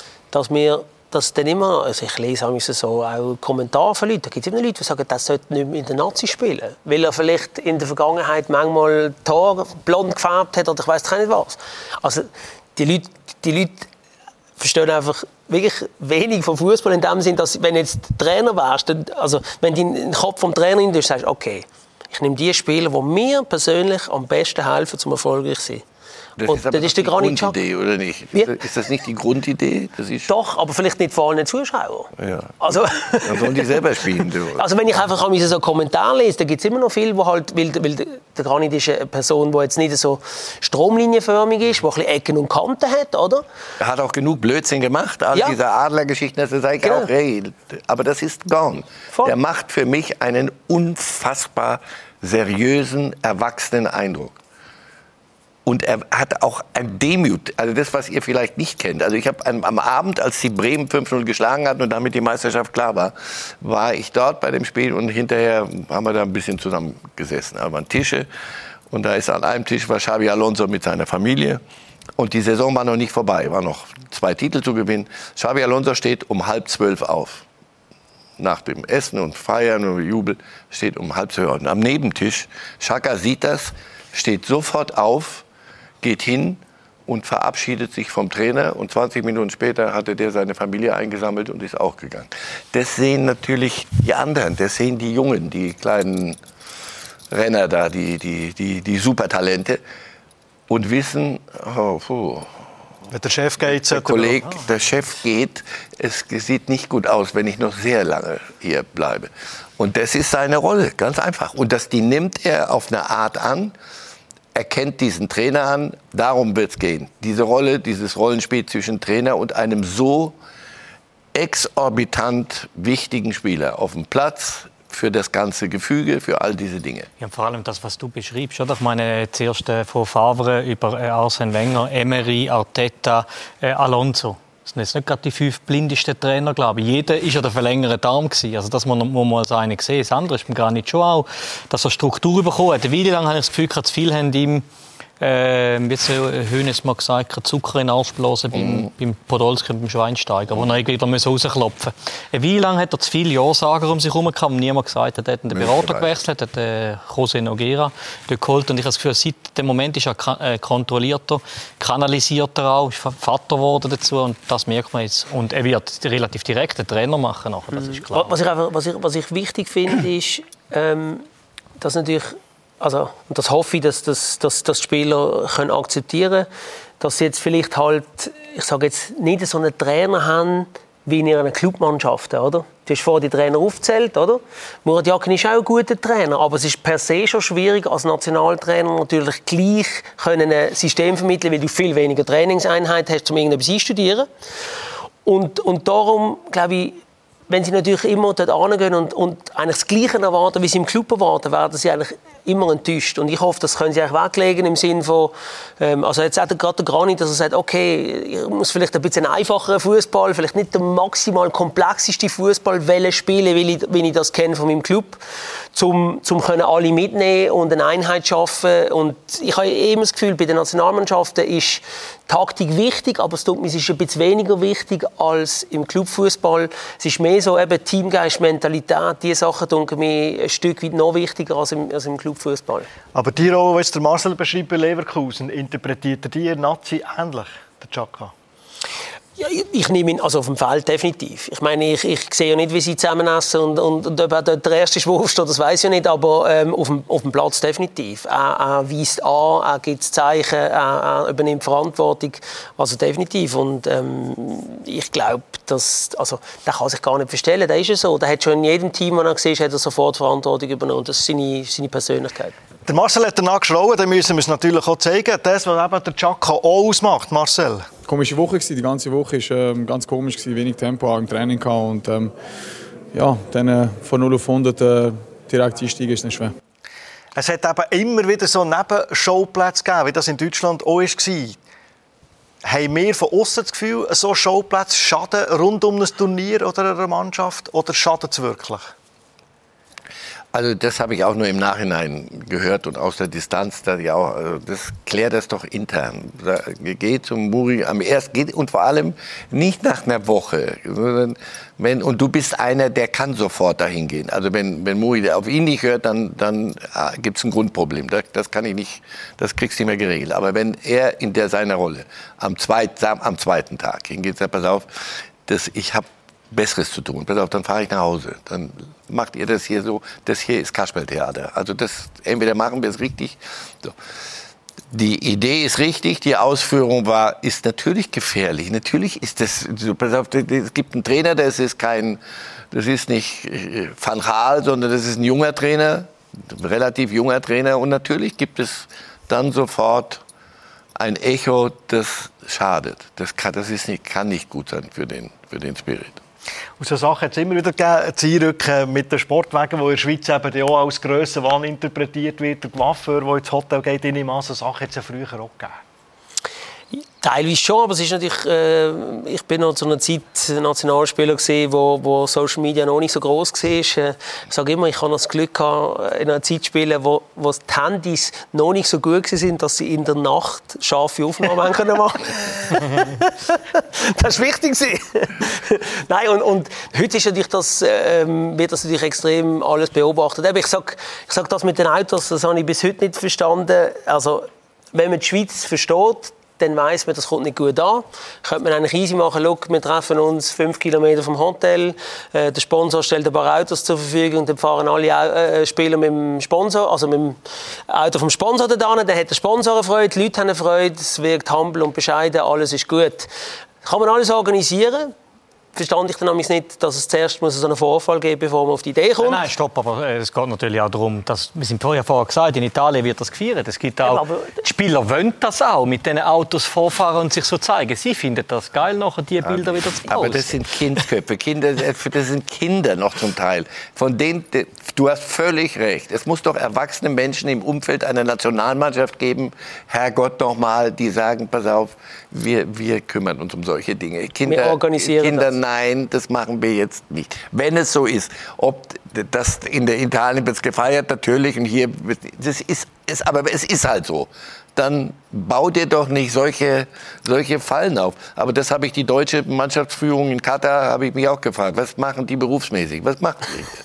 Dass dann immer, also ich lese so auch Kommentare von Leuten, da gibt es immer Leute, die sagen, das sollte nicht mehr in der Nazi spielen, weil er vielleicht in der Vergangenheit manchmal Tor blond gefärbt hat oder ich weiss nicht was. Also die Leute verstehen einfach wirklich wenig vom Fußball in dem Sinn, dass wenn jetzt Trainer wärst, also wenn du in den Kopf vom Trainer in sagst, okay, ich nehme die Spieler, die mir persönlich am besten helfen, zum erfolgreich zu sein. Das ist aber die Grundidee, oder nicht? Wie? Ist das nicht die Grundidee? Das ist doch, aber vielleicht nicht vor allen Zuschauern. Ja. Also, dann sollen die selber spielen. Also wenn ich einfach so Kommentare lese, da gibt es immer noch viele, wo halt, weil der Granit ist eine Person, die jetzt nicht so stromlinienförmig ist, die ein bisschen Ecken und Kanten hat, oder? Er hat auch genug Blödsinn gemacht, all diese Adlergeschichten, das sage ich genau. auch, hey, aber das ist gone. Voll. Der macht für mich einen unfassbar seriösen, erwachsenen Eindruck. Und er hat auch ein Demut, also das, was ihr vielleicht nicht kennt. Also ich habe am Abend, als die Bremen 5-0 geschlagen hatten und damit die Meisterschaft klar war, war ich dort bei dem Spiel und hinterher haben wir da ein bisschen zusammengesessen. Da waren Tische und da ist an einem Tisch war Xabi Alonso mit seiner Familie und die Saison war noch nicht vorbei, war noch 2 Titel zu gewinnen. Xabi Alonso steht um 11:30 auf. Nach dem Essen und Feiern und Jubel steht um 11:30 auf. Und am Nebentisch, Xhaka sieht das, steht sofort auf, geht hin und verabschiedet sich vom Trainer. Und 20 Minuten später hatte der seine Familie eingesammelt und ist auch gegangen. Das sehen natürlich die anderen, das sehen die Jungen, die kleinen Renner da, die Supertalente. Und wissen, wenn der Chef geht, der Chef geht, es sieht nicht gut aus, wenn ich noch sehr lange hier bleibe. Und das ist seine Rolle, ganz einfach. Und die nimmt er auf eine Art an. Er kennt diesen Trainer an, darum wird es gehen. Diese Rolle, dieses Rollenspiel zwischen Trainer und einem so exorbitant wichtigen Spieler auf dem Platz, für das ganze Gefüge, für all diese Dinge. Ja, vor allem das, was du beschreibst. Oder? Ich meine, zuerst von Favre über Arsène Wenger, Emery, Arteta, Alonso. Das sind jetzt nicht gerade die 5 blindesten Trainer, glaube ich. Jeder war ja der verlängerte Arm gewesen. Also das muss man als eine sehen. Das andere ist gar nicht schon auch, dass er Struktur bekommen hat. Eine Weile lang habe ich das Gefühl, zu viel haben ihm, wie Hoeneß mal gesagt, Zucker in den Arsch blasen beim Podolski und beim Schweinsteiger, wo er wieder rausklopfen musste. Eine Weile lang hat er zu viele Ja-Sager um sich herum gehabt und niemand gesagt hat, er hat den Berater gewechselt, hat José Nogueira geholt. Und ich habe das Gefühl, seit dem Moment ist er kontrollierter, kanalisierter auch, ist Vater geworden dazu und das merkt man jetzt. Und er wird relativ direkt den Trainer machen nachher, das ist klar. Was ich wichtig finde, ist, dass natürlich, also, und das hoffe ich, dass die Spieler können akzeptieren können, dass sie jetzt vielleicht halt, ich sage jetzt, nicht so einen Trainer haben wie in ihrer Clubmannschaft, oder? Du hast vorhin die Trainer aufgezählt, oder? Murat Yakin ist auch ein guter Trainer, aber es ist per se schon schwierig, als Nationaltrainer natürlich gleich ein System vermitteln, weil du viel weniger Trainingseinheiten hast, um irgendetwas einzustudieren. Und darum, glaube ich, wenn sie natürlich immer dort hingehen und eigentlich das Gleiche erwarten, wie sie im Club erwarten, werden sie eigentlich immer enttäuscht. Und ich hoffe, das können sie eigentlich weglegen im Sinne von, also jetzt sagt gerade der Granit, dass er sagt, okay, ich muss vielleicht ein bisschen einfacherer Fußball, vielleicht nicht der maximal komplexeste Fußball spielen, wie ich das kenne von meinem Club, zum können alle mitnehmen und eine Einheit schaffen. Und ich habe immer das Gefühl, bei den Nationalmannschaften ist Taktik wichtig, aber es ist ein bisschen weniger wichtig als im Clubfußball. Es ist mehr so eben Teamgeist, Mentalität, diese Sachen denke mir ein Stück weit noch wichtiger als im Clubfußball. Aber die Rolle, die jetzt der Marcel beschreibt bei Leverkusen, interpretiert er die Nazi ähnlich, der Xhaka? Ja, ich nehme ihn also auf dem Feld definitiv. Ich meine, ich sehe ja nicht, wie sie zusammen essen und ob er dort der erste Schwurf steht, das weiß ich nicht, aber auf dem Platz definitiv. Er weist an, er gibt Zeichen, er übernimmt Verantwortung, also definitiv. Und ich glaube, der kann sich gar nicht verstellen, der ist ja so. Der hat schon in jedem Team, das er gesehen hat, er sofort Verantwortung übernommen. Das ist seine Persönlichkeit. Der Marcel hat danach geschrauen, dann müssen wir es natürlich auch zeigen. Das, was eben der Chaka auch ausmacht, Marcel. Komische Woche gewesen. Die ganze Woche war ganz komisch gewesen, wenig Tempo auch im Training gehabt und dann von 0 auf 100 direkt einsteigen ist nicht schwer. Es hat eben immer wieder so Nebenschauplätze gegeben, wie das in Deutschland auch war. Haben wir von außen das Gefühl, so Schauplätze schaden rund um ein Turnier oder eine Mannschaft, oder schaden es wirklich? Also das habe ich auch nur im Nachhinein gehört und aus der Distanz, das klärt das doch intern. Geht zum Muri am ersten, geht und vor allem nicht nach einer Woche. Und du bist einer, der kann sofort dahin gehen. Also wenn Muri auf ihn nicht hört, dann gibt es ein Grundproblem. Das kann ich nicht, das kriegst du nicht mehr geregelt. Aber wenn er in seiner Rolle am zweiten Tag hingeht, sagt, pass auf, ich habe Besseres zu tun. Pass auf, dann fahre ich nach Hause. Dann macht ihr das hier so. Das hier ist Kasperltheater. Also entweder machen wir es richtig. So. Die Idee ist richtig, die Ausführung ist natürlich gefährlich. Natürlich ist das. Pass auf, es gibt einen Trainer, das ist nicht Van Gaal, sondern das ist ein junger Trainer, ein relativ junger Trainer. Und natürlich gibt es dann sofort ein Echo, das schadet. Das kann nicht gut sein für den Spirit. Und so Sachen hat es immer wieder gegeben, das Einrücken mit den Sportwagen, die in der Schweiz eben auch als Grössenwahn interpretiert wird. Der Coiffeur, der ins Hotel geht, in ihm an, so Sachen hat es ja früher auch gegeben. Teilweise schon, aber es ist natürlich, ich bin noch zu einer Zeit Nationalspieler gewesen, wo Social Media noch nicht so gross war. Ich sage immer, ich habe das Glück gehabt, in einer Zeit zu spielen, wo die Handys noch nicht so gut waren, dass sie in der Nacht scharfe Aufnahmen machen können. Das war wichtig. Nein, und heute ist natürlich wird das natürlich extrem alles beobachtet. Aber ich sag das mit den Autos, das habe ich bis heute nicht verstanden. Also, wenn man die Schweiz versteht, dann weiss man, das kommt nicht gut an. Könnte man eigentlich easy machen, look, wir treffen uns 5 Kilometer vom Hotel, der Sponsor stellt ein paar Autos zur Verfügung, dann fahren alle Spieler mit dem Sponsor, also mit dem Auto vom Sponsor da hin, dann hat der Sponsor eine Freude, die Leute haben eine Freude, es wirkt humble und bescheiden, alles ist gut. Kann man alles organisieren? Verstand ich dann nicht, dass es zuerst so einen Vorfall geben muss, bevor man auf die Idee kommt. Nein, stopp, aber es geht natürlich auch darum, dass, wir sind vorher gesagt, in Italien wird das gefeiert. Es gibt auch, die Spieler wollen das auch, mit diesen Autos vorfahren und sich so zeigen. Sie finden das geil, nachher die Bilder wieder zu posten. Aber das sind Kindköpfe, das sind Kinder noch zum Teil. Von denen, du hast völlig recht. Es muss doch erwachsene Menschen im Umfeld einer Nationalmannschaft geben, Herrgott noch mal, die sagen, pass auf, wir kümmern uns um solche Dinge. Wir organisieren Kinder, das. Nein, das machen wir jetzt nicht. Wenn es so ist, ob das in der Italien wird gefeiert, natürlich, und hier, aber es ist halt so. Dann bau dir doch nicht solche Fallen auf. Aber das habe ich die deutsche Mannschaftsführung in Katar, habe ich mich auch gefragt. Was machen die berufsmäßig? Was machen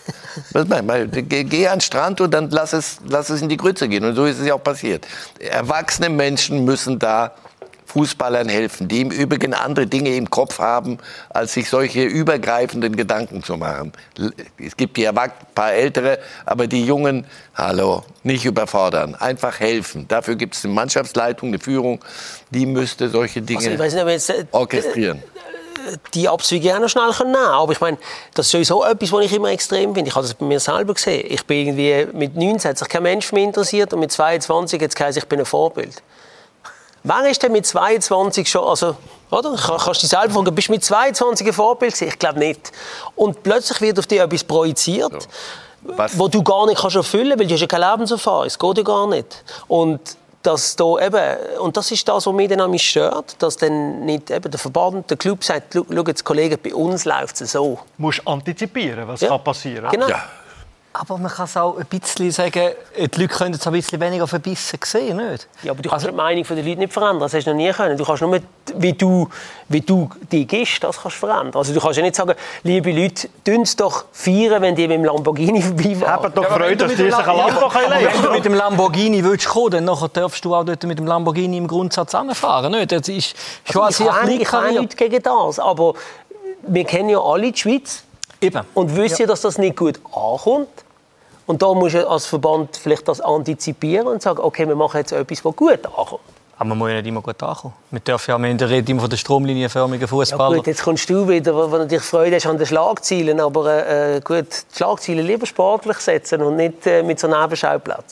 die? Geh an den Strand und dann lass es in die Grütze gehen. Und so ist es ja auch passiert. Erwachsene Menschen müssen da Fußballern helfen, die im Übrigen andere Dinge im Kopf haben, als sich solche übergreifenden Gedanken zu machen. Es gibt die paar Ältere, aber die Jungen, nicht überfordern, einfach helfen. Dafür gibt es eine Mannschaftsleitung, eine Führung, die müsste solche Dinge orchestrieren. Die Abzüge auch noch schnell nehmen können. Aber ich meine, das ist sowieso etwas, was ich immer extrem finde. Ich habe das bei mir selber gesehen. Ich bin irgendwie mit 19 hat sich kein Mensch mehr interessiert und mit 22 jetzt heisst, ich bin ein Vorbild. Wer ist denn mit 22 schon, also, oder? Kannst du dich selber fragen, bist du mit 22 ein Vorbild gewesen? Ich glaube nicht. Und plötzlich wird auf dich etwas projiziert, wo du gar nicht kannst erfüllen kannst, weil du hast ja keine Lebenserfahrung, es geht ja gar nicht. Und das ist das, was mich dann an mich stört, dass dann nicht eben der Verband, der Club sagt, schau jetzt Kollegen, bei uns läuft es so. Du musst antizipieren, was kann passieren. Genau. Ja. Aber man kann es auch ein bisschen sagen, die Leute können es ein bisschen weniger verbissen sehen, nicht? Ja, aber du kannst die Meinung der Leute nicht verändern. Das hast du noch nie können. Du kannst nur, wie du die gibst, das kannst du verändern. Also du kannst ja nicht sagen, liebe Leute, tun es doch feiern, wenn die mit dem Lamborghini vorbeifahren. Habt doch Freude, dass die sich ein Lambo leisten können. Wenn du mit dem Lamborghini willst kommen, dann darfst du auch dort mit dem Lamborghini im Grundsatz anfahren, nicht? Das ist schon also ich habe nichts gegen das, aber wir kennen ja alle die Schweiz. Eben. Und wissen, dass das nicht gut ankommt. Und da musst du als Verband vielleicht das antizipieren und sagen, okay, wir machen jetzt etwas, das gut ankommt. Aber man muss ja nicht immer gut ankommen. Wir reden immer von den stromlinienförmigen Fußballern. Ja gut, jetzt kommst du wieder, wo natürlich Freude hast an den Schlagzeilen, aber gut, die Schlagzeilen lieber sportlich setzen und nicht mit so einem Nebenschauplatz.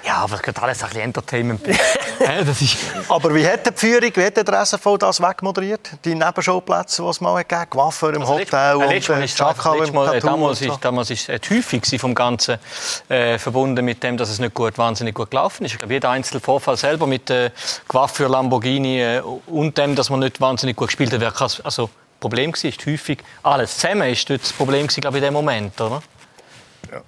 Ja, aber es geht alles ein bisschen Entertainment. Das ist Aber wie hat die Führung, wie hat der SFV das wegmoderiert? Die Nebenschauplätze, die es mal gegeben hat? Coiffeur im Hotel damals ist es häufig vom Ganzen verbunden mit dem, dass es nicht wahnsinnig gut gelaufen ist. Ich glaube, jeder einzelne Vorfall selber mit Coiffeur, Lamborghini und dem, dass man nicht wahnsinnig gut gespielt hat, also Problem war, ist häufig alles zusammen ist das Problem, glaube ich, in dem Moment, oder? Ja.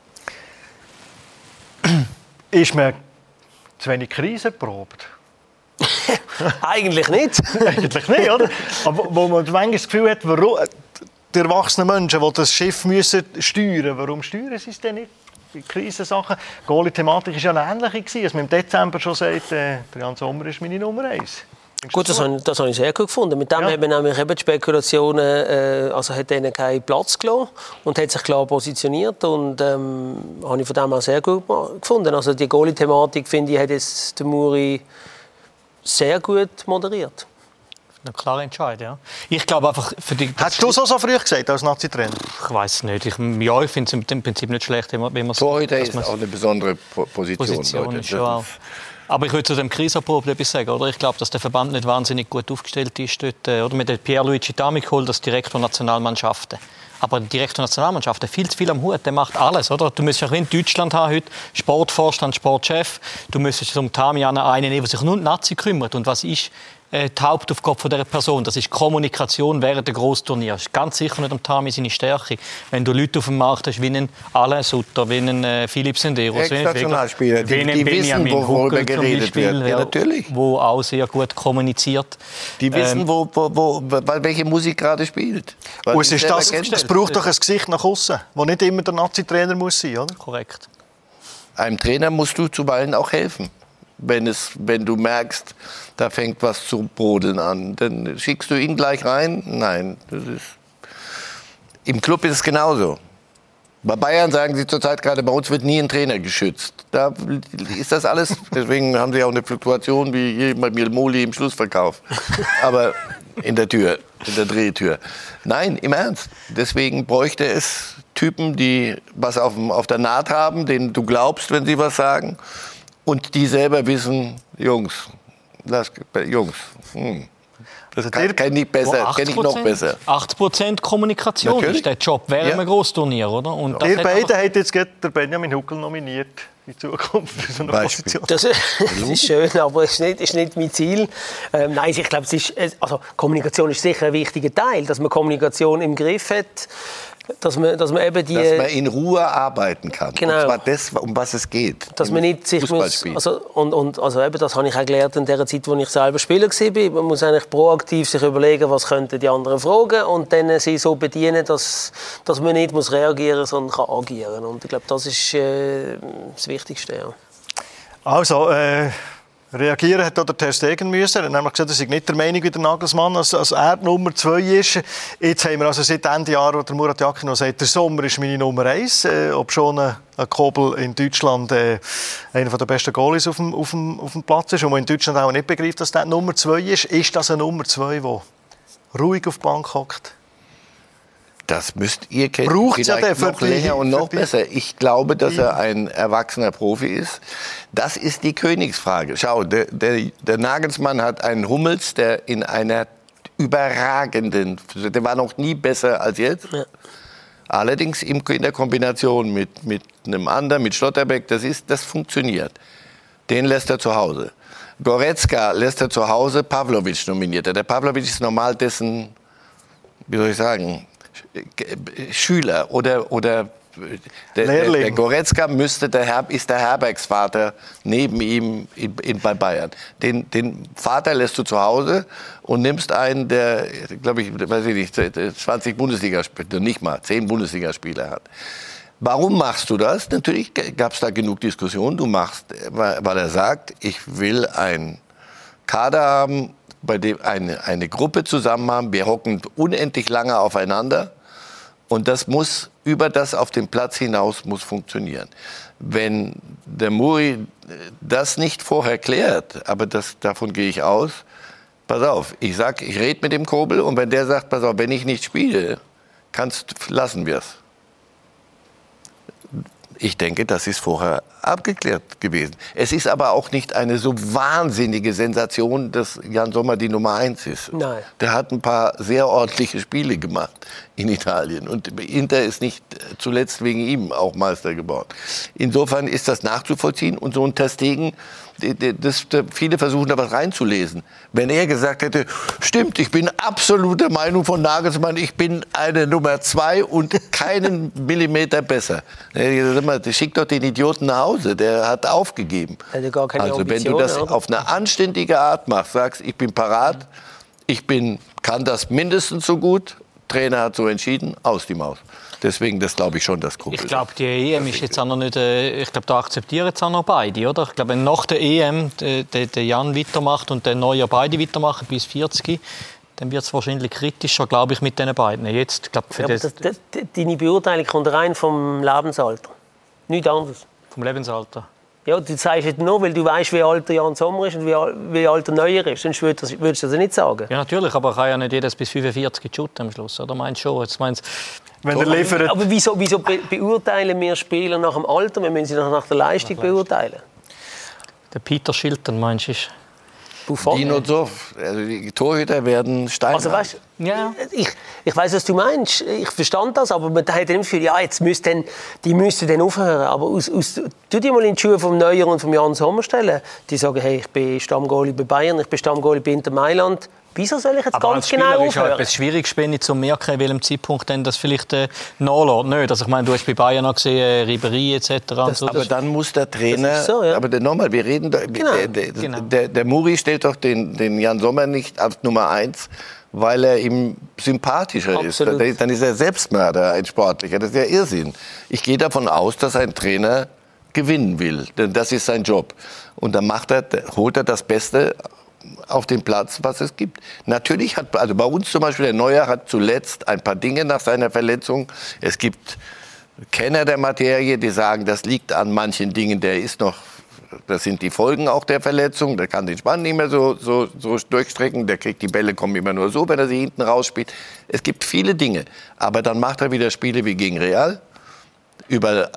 Ist man zu wenig Krise geprobt? Eigentlich nicht. Eigentlich nicht, oder? Aber wo man manchmal das Gefühl hat, warum die erwachsenen Menschen, die das Schiff müssen steuern, warum steuern sie es denn nicht? Die Krisensachen. Die Goalie-Thematik war ja eine ähnliche, als man im Dezember schon sagt, der Jan Sommer ist meine Nummer 1. Gut, das habe ich sehr gut gefunden. Mit dem haben nämlich eben die Spekulationen, also hat denen keinen Platz gelassen und hat sich klar positioniert und habe ich von dem auch sehr gut gefunden. Also die Goalie-Thematik, finde ich, hat jetzt der Muri sehr gut moderiert. Ein klarer Entscheid, ja. Ich glaube einfach für die... Hättest du so früh gesagt als Nazi-Trainer? Ich weiß es nicht. Ich finde es im Prinzip nicht schlecht, wenn man es... Torhüter ist auch eine besondere Position. Ist schon auch. Aber ich würde zu dem Krisenprobe etwas sagen. Oder? Ich glaube, dass der Verband nicht wahnsinnig gut aufgestellt ist dort. Oder? Mit Pierluigi Tami geholt als Direktor Nationalmannschaften. Aber der Direktor Nationalmannschaften viel zu viel am Hut. Der macht alles. Oder? Du müsstest auch in Deutschland haben heute Sportvorstand, Sportchef. Du müsstest um Tami einen nehmen, der sich nur um Nazi kümmert. Und was ist die Hauptaufgabe von dieser Person? Das ist Kommunikation während der Grossturnier. Das ist ganz sicher nicht am Tami seine Stärke. Wenn du Leute auf dem Markt hast, wie einen Alain Sutter, wie einen Philipp Senderos, Ex-Nationalspieler, die wissen, worüber geredet wird. Ja, natürlich. Wo auch sehr gut kommuniziert. Die wissen, welche Musik gerade spielt. Und es braucht doch ein Gesicht nach außen, wo nicht immer der Nazi-Trainer muss sein, oder? Korrekt. Einem Trainer musst du zuweilen auch helfen. Wenn du merkst, da fängt was zu brodeln an, dann schickst du ihn gleich rein? Nein, im Club ist es genauso. Bei Bayern sagen sie zurzeit gerade, bei uns wird nie ein Trainer geschützt. Da ist das alles, deswegen haben sie auch eine Fluktuation wie hier bei Moli im Schlussverkauf. Aber in der Drehtür. Nein, im Ernst. Deswegen bräuchte es Typen, die was auf der Naht haben, denen du glaubst, wenn sie was sagen. Und die selber wissen, Jungs, das kenne ich besser, kenne ich noch besser. 80% Kommunikation Natürlich. Ist der Job während einem Grossturnier, oder? Und ihr beide habt jetzt der Benjamin Huckel nominiert in Zukunft für so eine Position. Das ist schön, aber es ist nicht mein Ziel. Nein, ich glaube, Kommunikation ist sicher ein wichtiger Teil, dass man Kommunikation im Griff hat. Dass man eben dass man in Ruhe arbeiten kann. Genau. Und zwar das, um was es geht. Dass man nicht sich muss, eben, das habe ich auch gelernt in der Zeit, wo ich selber Spieler war. Man muss eigentlich proaktiv sich überlegen, was könnten die anderen fragen und dann sie so bedienen, dass man nicht muss reagieren, sondern kann agieren. Und ich glaube, das ist das Wichtigste. Ja. Also, reagieren hat auch der Ter Stegen müssen. Er hat nämlich gesagt, er sei nicht der Meinung wie der Nagelsmann, als er Nummer 2 ist. Jetzt haben wir also seit Ende Jahr, wo der Murat Yakin noch sagt, der Sommer ist meine Nummer 1. Ob schon ein Kobel in Deutschland einer der besten Goalies auf dem Platz ist und man in Deutschland auch nicht begreift, dass der Nummer 2 ist. Ist das eine Nummer 2, die ruhig auf die Bank hockt? Das müsst ihr kennen. Braucht vielleicht ja noch länger und noch besser. Ich glaube, dass er ein erwachsener Profi ist. Das ist die Königsfrage. Schau, der Nagelsmann hat einen Hummels, der in einer überragenden, der war noch nie besser als jetzt. Ja. Allerdings in der Kombination mit einem anderen, mit Schlotterbeck, das funktioniert. Den lässt er zu Hause. Goretzka lässt er zu Hause, Pavlovic nominiert. Der Pavlovic ist normal dessen, wie soll ich sagen, Schüler oder der Goretzka ist der Herbergsvater neben ihm bei Bayern. Den Vater lässt du zu Hause und nimmst einen, der, glaube ich, 20 Bundesligaspieler, nicht mal 10 Bundesligaspieler hat. Warum machst du das? Natürlich gab es da genug Diskussionen. Du machst, weil er sagt, ich will einen Kader haben, bei dem eine Gruppe zusammen haben. Wir hocken unendlich lange aufeinander. Und das muss, über das auf dem Platz hinaus, muss funktionieren. Wenn der Muri das nicht vorher klärt, aber davon gehe ich aus, pass auf, ich rede mit dem Kobel und wenn der sagt, pass auf, wenn ich nicht spiele, lassen wir es. Ich denke, das ist vorher abgeklärt gewesen. Es ist aber auch nicht eine so wahnsinnige Sensation, dass Jan Sommer die Nummer 1 ist. Nein. Der hat ein paar sehr ordentliche Spiele gemacht in Italien. Und Inter ist nicht zuletzt wegen ihm auch Meister geworden. Insofern ist das nachzuvollziehen. Und so ein Ter Stegen, viele versuchen da was reinzulesen. Wenn er gesagt hätte, stimmt, ich bin absolut der Meinung von Nagelsmann, ich bin eine Nummer 2 und keinen Millimeter besser. Schick doch den Idioten nach Hause, der hat aufgegeben. Hätte gar keine Also wenn du das auf eine anständige Art machst, sagst, ich bin parat, kann das mindestens so gut, Trainer hat so entschieden, aus die Maus. Deswegen, das glaube ich schon, das Gruppe. Ich glaube, die EM ist jetzt auch noch nicht. Ich glaube, da akzeptieren es auch noch beide, oder? Ich glaube, wenn nach der EM der Jan weitermacht und der Neuer beide weitermachen bis 40, dann wird es wahrscheinlich kritischer, glaube ich, mit den beiden. Jetzt, glaube deine Beurteilung kommt rein vom Lebensalter. Nichts anderes. Vom Lebensalter. Ja, du sagst es nur, weil du weißt, wie alt der Jan Sommer ist und wie alt der Neuer ist. Sonst würdest du das nicht sagen. Ja, natürlich, aber kann ja nicht jedes bis 45 shooten am Schluss, oder? Meinst du schon? Jetzt meinst wenn der liefert. Aber wieso beurteilen wir Spieler nach dem Alter? Wir müssen sie nach der Leistung beurteilen. Der Peter Shilton, meinst du? Buffon. Dino Zoff. Also die Torhüter werden steinhart. Also weißt, ja. ich weiß, was du meinst. Ich verstand das, aber man hat dann immer das Gefühl, ja, die müssten dann aufhören. Aber tu dir mal in die Schuhe vom Neuer und vom Jan Sommer stellen. Die sagen, hey, ich bin Stammgoalie bei Bayern, ich bin Stammgoalie bei Inter Mailand. Wieso soll ich jetzt aber ganz genau aufhören? Aber es ist schwierig, zu merken, in welchem Zeitpunkt denn das vielleicht nachlässt. Nicht. Also ich meine, du hast bei Bayern auch gesehen, Ribéry etc. Aber dann muss der Trainer... So, ja. Aber nochmal, wir reden... Genau. Der Muri stellt doch den Jan Sommer nicht als Nummer 1, weil er ihm sympathischer Absolut. ist. Dann ist er Selbstmörder, ein Sportlicher. Das ist ja Irrsinn. Ich gehe davon aus, dass ein Trainer gewinnen will. Denn das ist sein Job. Und dann holt er das Beste auf den Platz, was es gibt. Natürlich also bei uns zum Beispiel, der Neuer hat zuletzt ein paar Dinge nach seiner Verletzung. Es gibt Kenner der Materie, die sagen, das liegt an manchen Dingen, das sind die Folgen auch der Verletzung. Der kann den Spann nicht mehr so durchstrecken. Der kriegt die Bälle, kommen immer nur so, wenn er sie hinten rausspielt. Es gibt viele Dinge. Aber dann macht er wieder Spiele wie gegen Real. Über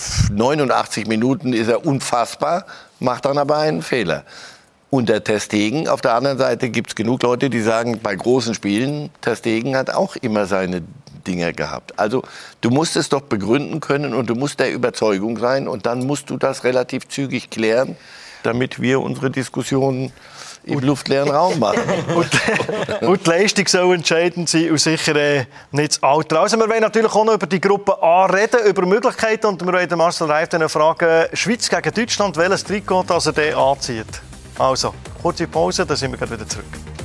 89 Minuten ist er unfassbar, macht dann aber einen Fehler. Und der Ter Stegen, auf der anderen Seite gibt es genug Leute, die sagen, bei großen Spielen, Ter Stegen hat auch immer seine Dinge gehabt. Also du musst es doch begründen können und du musst der Überzeugung sein und dann musst du das relativ zügig klären, damit wir unsere Diskussionen im luftleeren Raum machen. Und die Leistung soll entscheidend sein und sicher nicht das Alter. Also wir wollen natürlich auch noch über die Gruppe A reden, über Möglichkeiten und wir wollen Marcel Reif dann fragen, Schweiz gegen Deutschland, welches Trikot das er dann anzieht. Also, kurze Pause, dann sind wir gleich wieder zurück.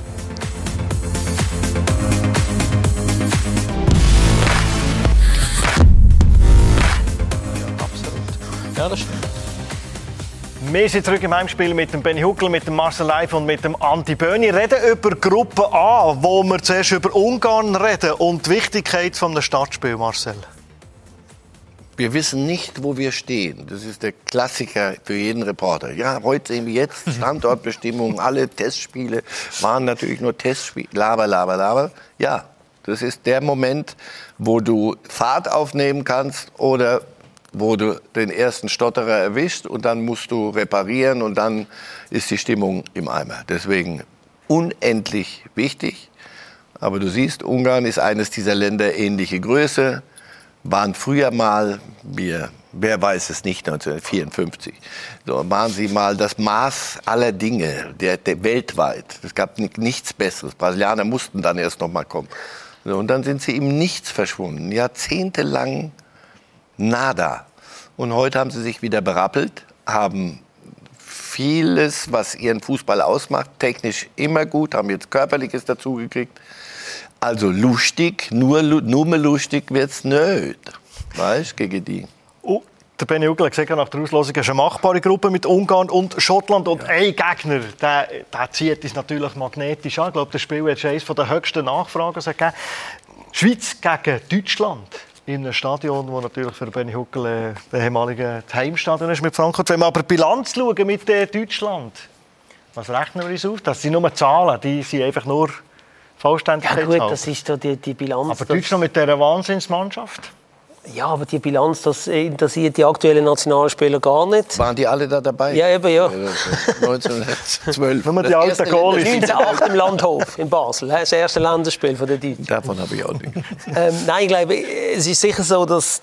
Ja, das stimmt. Wir sind zurück im Heimspiel mit dem Benny Huckel, mit dem Marcel Reif und mit dem Andi Böhni. Wir reden über Gruppe A, wo wir zuerst über Ungarn reden und die Wichtigkeit des Startspiels, Marcel. Wir wissen nicht, wo wir stehen. Das ist der Klassiker für jeden Reporter. Ja, heute sehen wir jetzt Standortbestimmungen. Alle Testspiele waren natürlich nur Testspiele. Laber. Ja, das ist der Moment, wo du Fahrt aufnehmen kannst oder wo du den ersten Stotterer erwischt und dann musst du reparieren und dann ist die Stimmung im Eimer. Deswegen unendlich wichtig. Aber du siehst, Ungarn ist eines dieser Länder ähnliche Größe. Waren früher mal, wer weiß es nicht, 1954, so waren sie mal das Maß aller Dinge, der weltweit. Es gab nichts Besseres. Brasilianer mussten dann erst noch mal kommen. So, und dann sind sie im Nichts verschwunden, jahrzehntelang nada. Und heute haben sie sich wieder berappelt, haben vieles, was ihren Fußball ausmacht, technisch immer gut, haben jetzt Körperliches dazugekriegt. Also lustig, nur lustig wird's nicht. Weißt du, gegen die. Oh, der Benny Huckel hat gesagt, nach der Auslosung ist eine machbare Gruppe mit Ungarn und Schottland. Und ein Gegner, der zieht uns natürlich magnetisch an. Ich glaube, das Spiel hat eines der höchsten Nachfragen gegeben. Schweiz gegen Deutschland. In einem Stadion, das natürlich für Benny Huckel das ehemalige Heimstadion ist mit Frankfurt. Wenn wir aber die Bilanz schauen mit Deutschland, was rechnen wir uns auf? Das sind nur Zahlen, die sind einfach nur Vollständigkeit. Ja gut, das ist doch die Bilanz. Aber Deutschland mit dieser Wahnsinnsmannschaft? Ja, aber die Bilanz, das interessiert die aktuellen Nationalspieler gar nicht. Waren die alle da dabei? Ja, eben, ja. 1912. Wenn man die alten Goalies... 1908 im Landhof in Basel, das erste Länderspiel von der Deutschen. Davon habe ich auch nicht. Nein, ich glaube, es ist sicher so, dass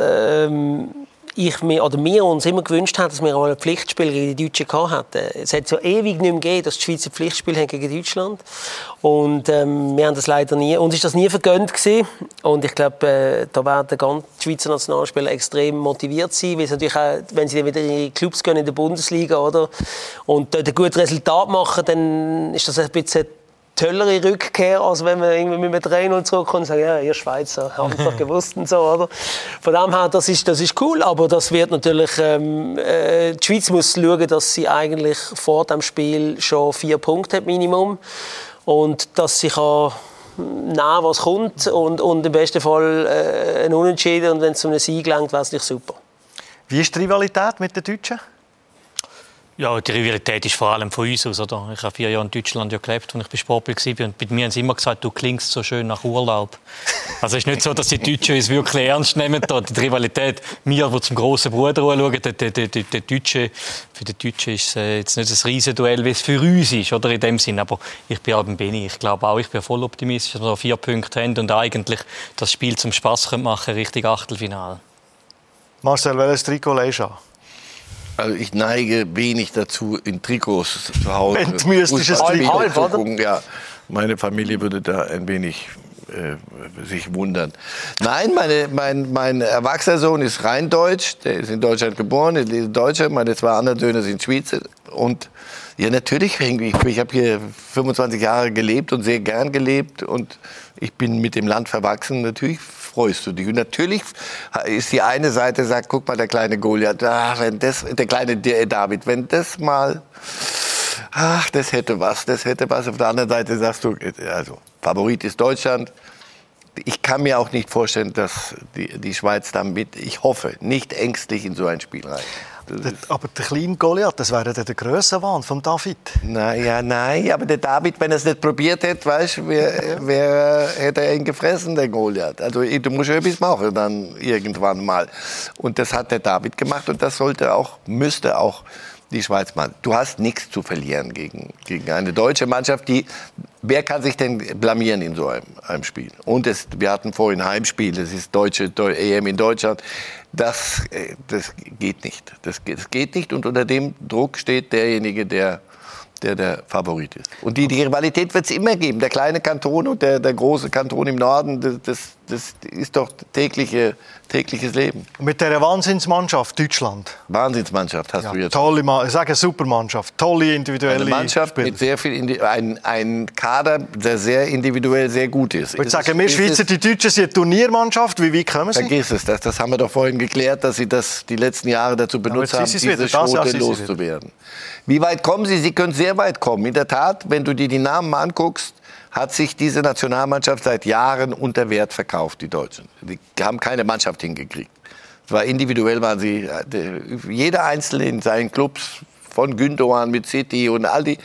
wir uns immer gewünscht haben, dass wir einmal ein Pflichtspiel gegen die Deutschen gehabt hätten. Es hat so ewig nicht mehr gegeben, dass die Schweizer Pflichtspiel haben gegen Deutschland. Und wir haben das leider nie. Uns ist das nie vergönnt gewesen. Und ich glaube, da werden die Schweizer Nationalspieler extrem motiviert sein, weil sie natürlich auch, wenn sie dann wieder in ihre Clubs gehen in der Bundesliga, oder, und dort ein gutes Resultat machen, dann ist das ein bisschen tollere Rückkehr, als wenn man irgendwie mit 3-0 zurückkommt und sagt, ja, ihr Schweizer habt es doch gewusst und so, oder? Von dem her, das ist cool, aber das wird natürlich, die Schweiz muss schauen, dass sie eigentlich vor dem Spiel schon 4 Punkte hat, Minimum, und dass sie kann nehmen, was kommt, und im besten Fall ein Unentschieden, und wenn es zu einem Sieg gelangt, wäre es nicht super. Wie ist die Rivalität mit den Deutschen? Ja, die Rivalität ist vor allem von uns aus. Oder? Ich habe 4 Jahre in Deutschland gelebt, als ich bei Sportbild war. Und bei mir haben sie immer gesagt, du klingst so schön nach Urlaub. Also es ist nicht so, dass die Deutschen uns wirklich ernst nehmen. Die Rivalität, wir, die zum grossen Bruder schauen, für die Deutschen ist es jetzt nicht ein Riesenduell, wie es für uns ist, oder in dem Sinn. Aber ich bin auch Benni. Ich glaube auch, ich bin voll optimistisch, dass wir 4 Punkte haben und eigentlich das Spiel zum Spass machen können, Richtung Achtelfinale. Marcel, welches Trikot legst du an? Also ich neige wenig dazu, in Trikots zu Hause Wenn du müsstest es Fußballspiele zu gucken. Ja, meine Familie würde da ein wenig sich wundern. Nein, mein erwachsener Sohn ist rein deutsch. Der ist in Deutschland geboren, ist Deutscher. Meine 2 anderen Söhne sind Schweizer. Und ja, natürlich, ich habe hier 25 Jahre gelebt und sehr gern gelebt. Und ich bin mit dem Land verwachsen. Natürlich freust du dich. Und natürlich ist die eine Seite, sagt, guck mal, der kleine Goliath, der kleine David, wenn das mal, das hätte was. Auf der anderen Seite sagst du, also Favorit ist Deutschland. Ich kann mir auch nicht vorstellen, dass die Schweiz damit, ich hoffe, nicht ängstlich in so ein Spiel rein. Aber der kleine Goliath, das wäre der Grössenwahn von David. Nein, aber der David, wenn er es nicht probiert hätte, weißt du, hätte er ihn gefressen, der Goliath. Also du musst etwas machen dann irgendwann mal. Und das hat der David gemacht und das müsste auch die Schweiz machen. Du hast nichts zu verlieren gegen eine deutsche Mannschaft, wer kann sich denn blamieren in so einem Spiel? Und wir hatten vorhin Heimspiel, das ist EM in Deutschland. Das geht nicht. Das geht nicht und unter dem Druck steht derjenige, der Favorit ist. Und die Rivalität wird es immer geben. Der kleine Kanton und der große Kanton im Norden, das ist doch tägliches Leben. Und mit dieser Wahnsinnsmannschaft Deutschland. Wahnsinnsmannschaft hast du jetzt. Tolle, ich sage Supermannschaft, tolle individuelle Eine Mannschaft Spieler. mit sehr viel, ein Kader, der sehr individuell sehr gut ist. Ich sage, wir Schweizer, die Deutschen sind eine Turniermannschaft. Wie weit kommen sie? Vergiss es, das haben wir doch vorhin geklärt, dass sie das die letzten Jahre dazu benutzt haben, diese Schote loszuwerden. Wie weit kommen sie? Sie können sehr weit kommen. In der Tat, wenn du dir die Namen mal anguckst, hat sich diese Nationalmannschaft seit Jahren unter Wert verkauft, die Deutschen. Die haben keine Mannschaft hingekriegt. Individuell waren sie, jeder Einzelne in seinen Clubs, von Gündogan mit City und all die,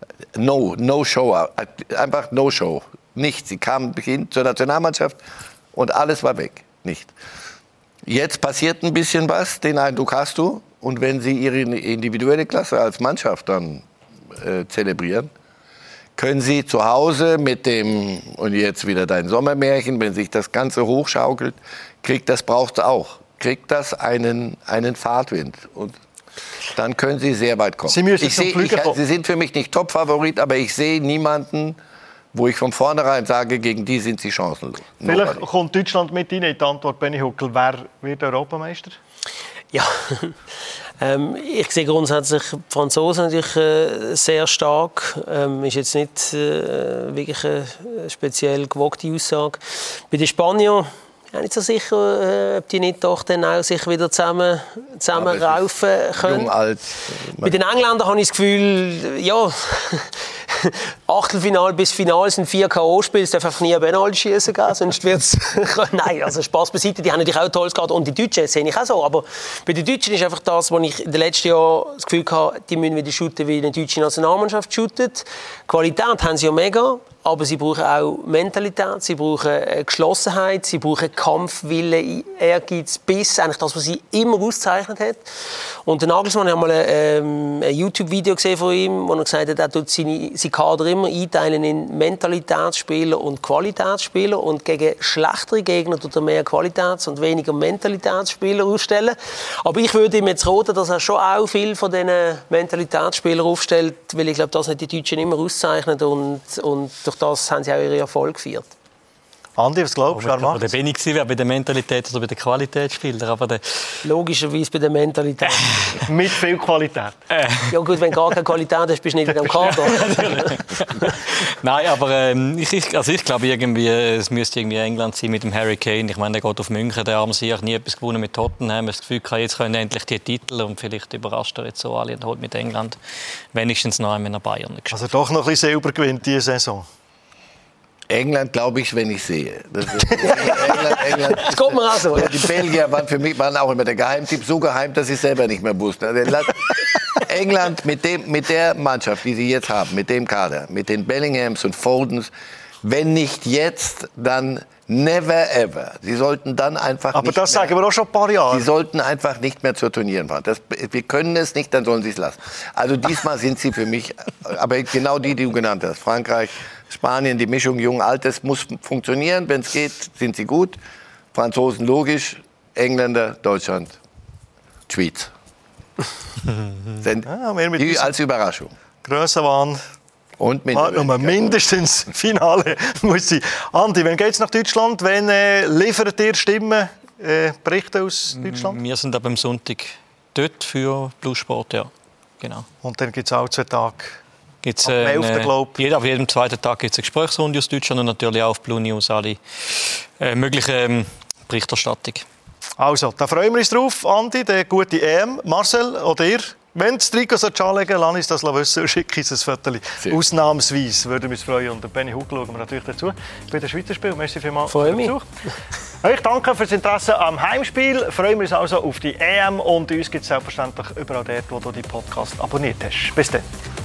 no show, einfach no show. Nichts. Sie kamen hin zur Nationalmannschaft und alles war weg. Nicht. Jetzt passiert ein bisschen was, den Eindruck hast du. Und wenn sie ihre individuelle Klasse als Mannschaft dann zelebrieren, können sie zu Hause mit dem, und jetzt wieder dein Sommermärchen, wenn sich das Ganze hochschaukelt, braucht es auch, kriegt das einen Fahrtwind. Und dann können sie sehr weit kommen. Sie sind für mich nicht Top-Favorit, aber ich sehe niemanden, wo ich von vornherein sage, gegen die sind sie chancenlos. Vielleicht kommt Deutschland mit rein in die Antwort, Benni Huckel. Wer wird Europameister? Ja, ich sehe grundsätzlich die Franzosen natürlich sehr stark. Ist jetzt nicht wirklich eine speziell gewogte Aussage. Bei den Spaniern bin ich nicht so sicher, ob die nicht doch dann auch sich wieder zusammenraufen können. Jung, alt. Bei den Engländern habe ich das Gefühl, ja, Achtelfinale bis Finale sind 4 K.O.-Spiele, es darf einfach nie ein Penalty schießen geben, sonst wird es... Nein, also Spaß beiseite, die haben natürlich auch tolles gehabt. Und die Deutschen, das sehe ich auch so, aber bei den Deutschen ist einfach das, was ich in den letzten Jahren das Gefühl hatte, die müssen wieder shooten, wie eine deutsche Nationalmannschaft shootet. Qualität haben sie ja mega, aber sie brauchen auch Mentalität, sie brauchen Geschlossenheit, sie brauchen Kampfwille, Ehrgeiz, Biss, eigentlich das, was sie immer auszeichnet hat. Und der Nagelsmann, ich habe mal ein YouTube-Video gesehen von ihm, wo er gesagt hat, er tut seine Kader immer einteilen in Mentalitätsspieler und Qualitätsspieler und gegen schlechtere Gegner tut er mehr Qualitäts- und weniger Mentalitätsspieler aufstellen. Aber ich würde ihm jetzt raten, dass er schon auch viel von diesen Mentalitätsspielern aufstellt, weil ich glaube, das nicht die Deutschen immer auszeichnet und durch das haben sie auch ihre Erfolge gefeiert. Andi, was glaubst du, wer macht der wenig wäre bei der Mentalität oder bei den Qualitätsspielern. Aber logischerweise bei der Mentalität. mit viel Qualität. Ja gut, wenn du gar keine Qualität hast, bist du nicht in dem Kader. Nein, aber ich glaube irgendwie, es müsste irgendwie England sein mit dem Harry Kane. Ich meine, der geht auf München, der arme Sieg, nie etwas gewonnen mit Tottenham. Das Gefühl, jetzt können endlich die Titel und vielleicht überrascht er jetzt so alle und holt mit England wenigstens noch einmal nach Bayern. Also doch noch ein bisschen Silber gewinnt diese Saison. England glaube ich, wenn ich sehe. England, das kommt mir auch so. Ja, die Belgier waren auch immer der Geheimtipp, so geheim, dass ich selber nicht mehr wusste. England mit der Mannschaft, die sie jetzt haben, mit dem Kader, mit den Bellinghams und Fodens, wenn nicht jetzt, dann never ever. Sie sollten dann einfach aber das sagen wir auch schon ein paar Jahre. Sie sollten einfach nicht mehr zur Turnieren fahren. Wir können es nicht, dann sollen sie es lassen. Also diesmal sind sie für mich, aber genau die du genannt hast, Frankreich, Spanien, die Mischung jung, alt, das muss funktionieren. Wenn es geht, sind sie gut. Franzosen logisch, Engländer, Deutschland, Schweiz. Die als Überraschung. Grössenwahn. Und mindestens Finale muss sein. Andi, wann geht es nach Deutschland? Wann liefert ihr Stimmen, Berichte aus Deutschland? Wir sind ab am Sonntag dort für Bluesport, ja. Genau. Und dann gibt es auch 2 Tage. Gibt's, auf jedem zweiten Tag gibt es eine Gesprächsrunde aus Deutschland und natürlich auch auf Blue News alle möglichen Berichterstattung. Also, da freuen wir uns drauf, Andi, der gute EM. Marcel, oder ihr? Wenn das Trikot anlegen soll, lass uns das wissen und schicke uns ein Foto. Ausnahmsweise würden wir uns freuen. Und Benny Hug schauen wir natürlich dazu. Bei dem Schweizer Spiel. Merci vielmals für den Besuch. Ich danke für das Interesse am Heimspiel. Freuen wir uns also auf die EM. Und uns gibt es selbstverständlich überall dort, wo du die Podcast abonniert hast. Bis dann.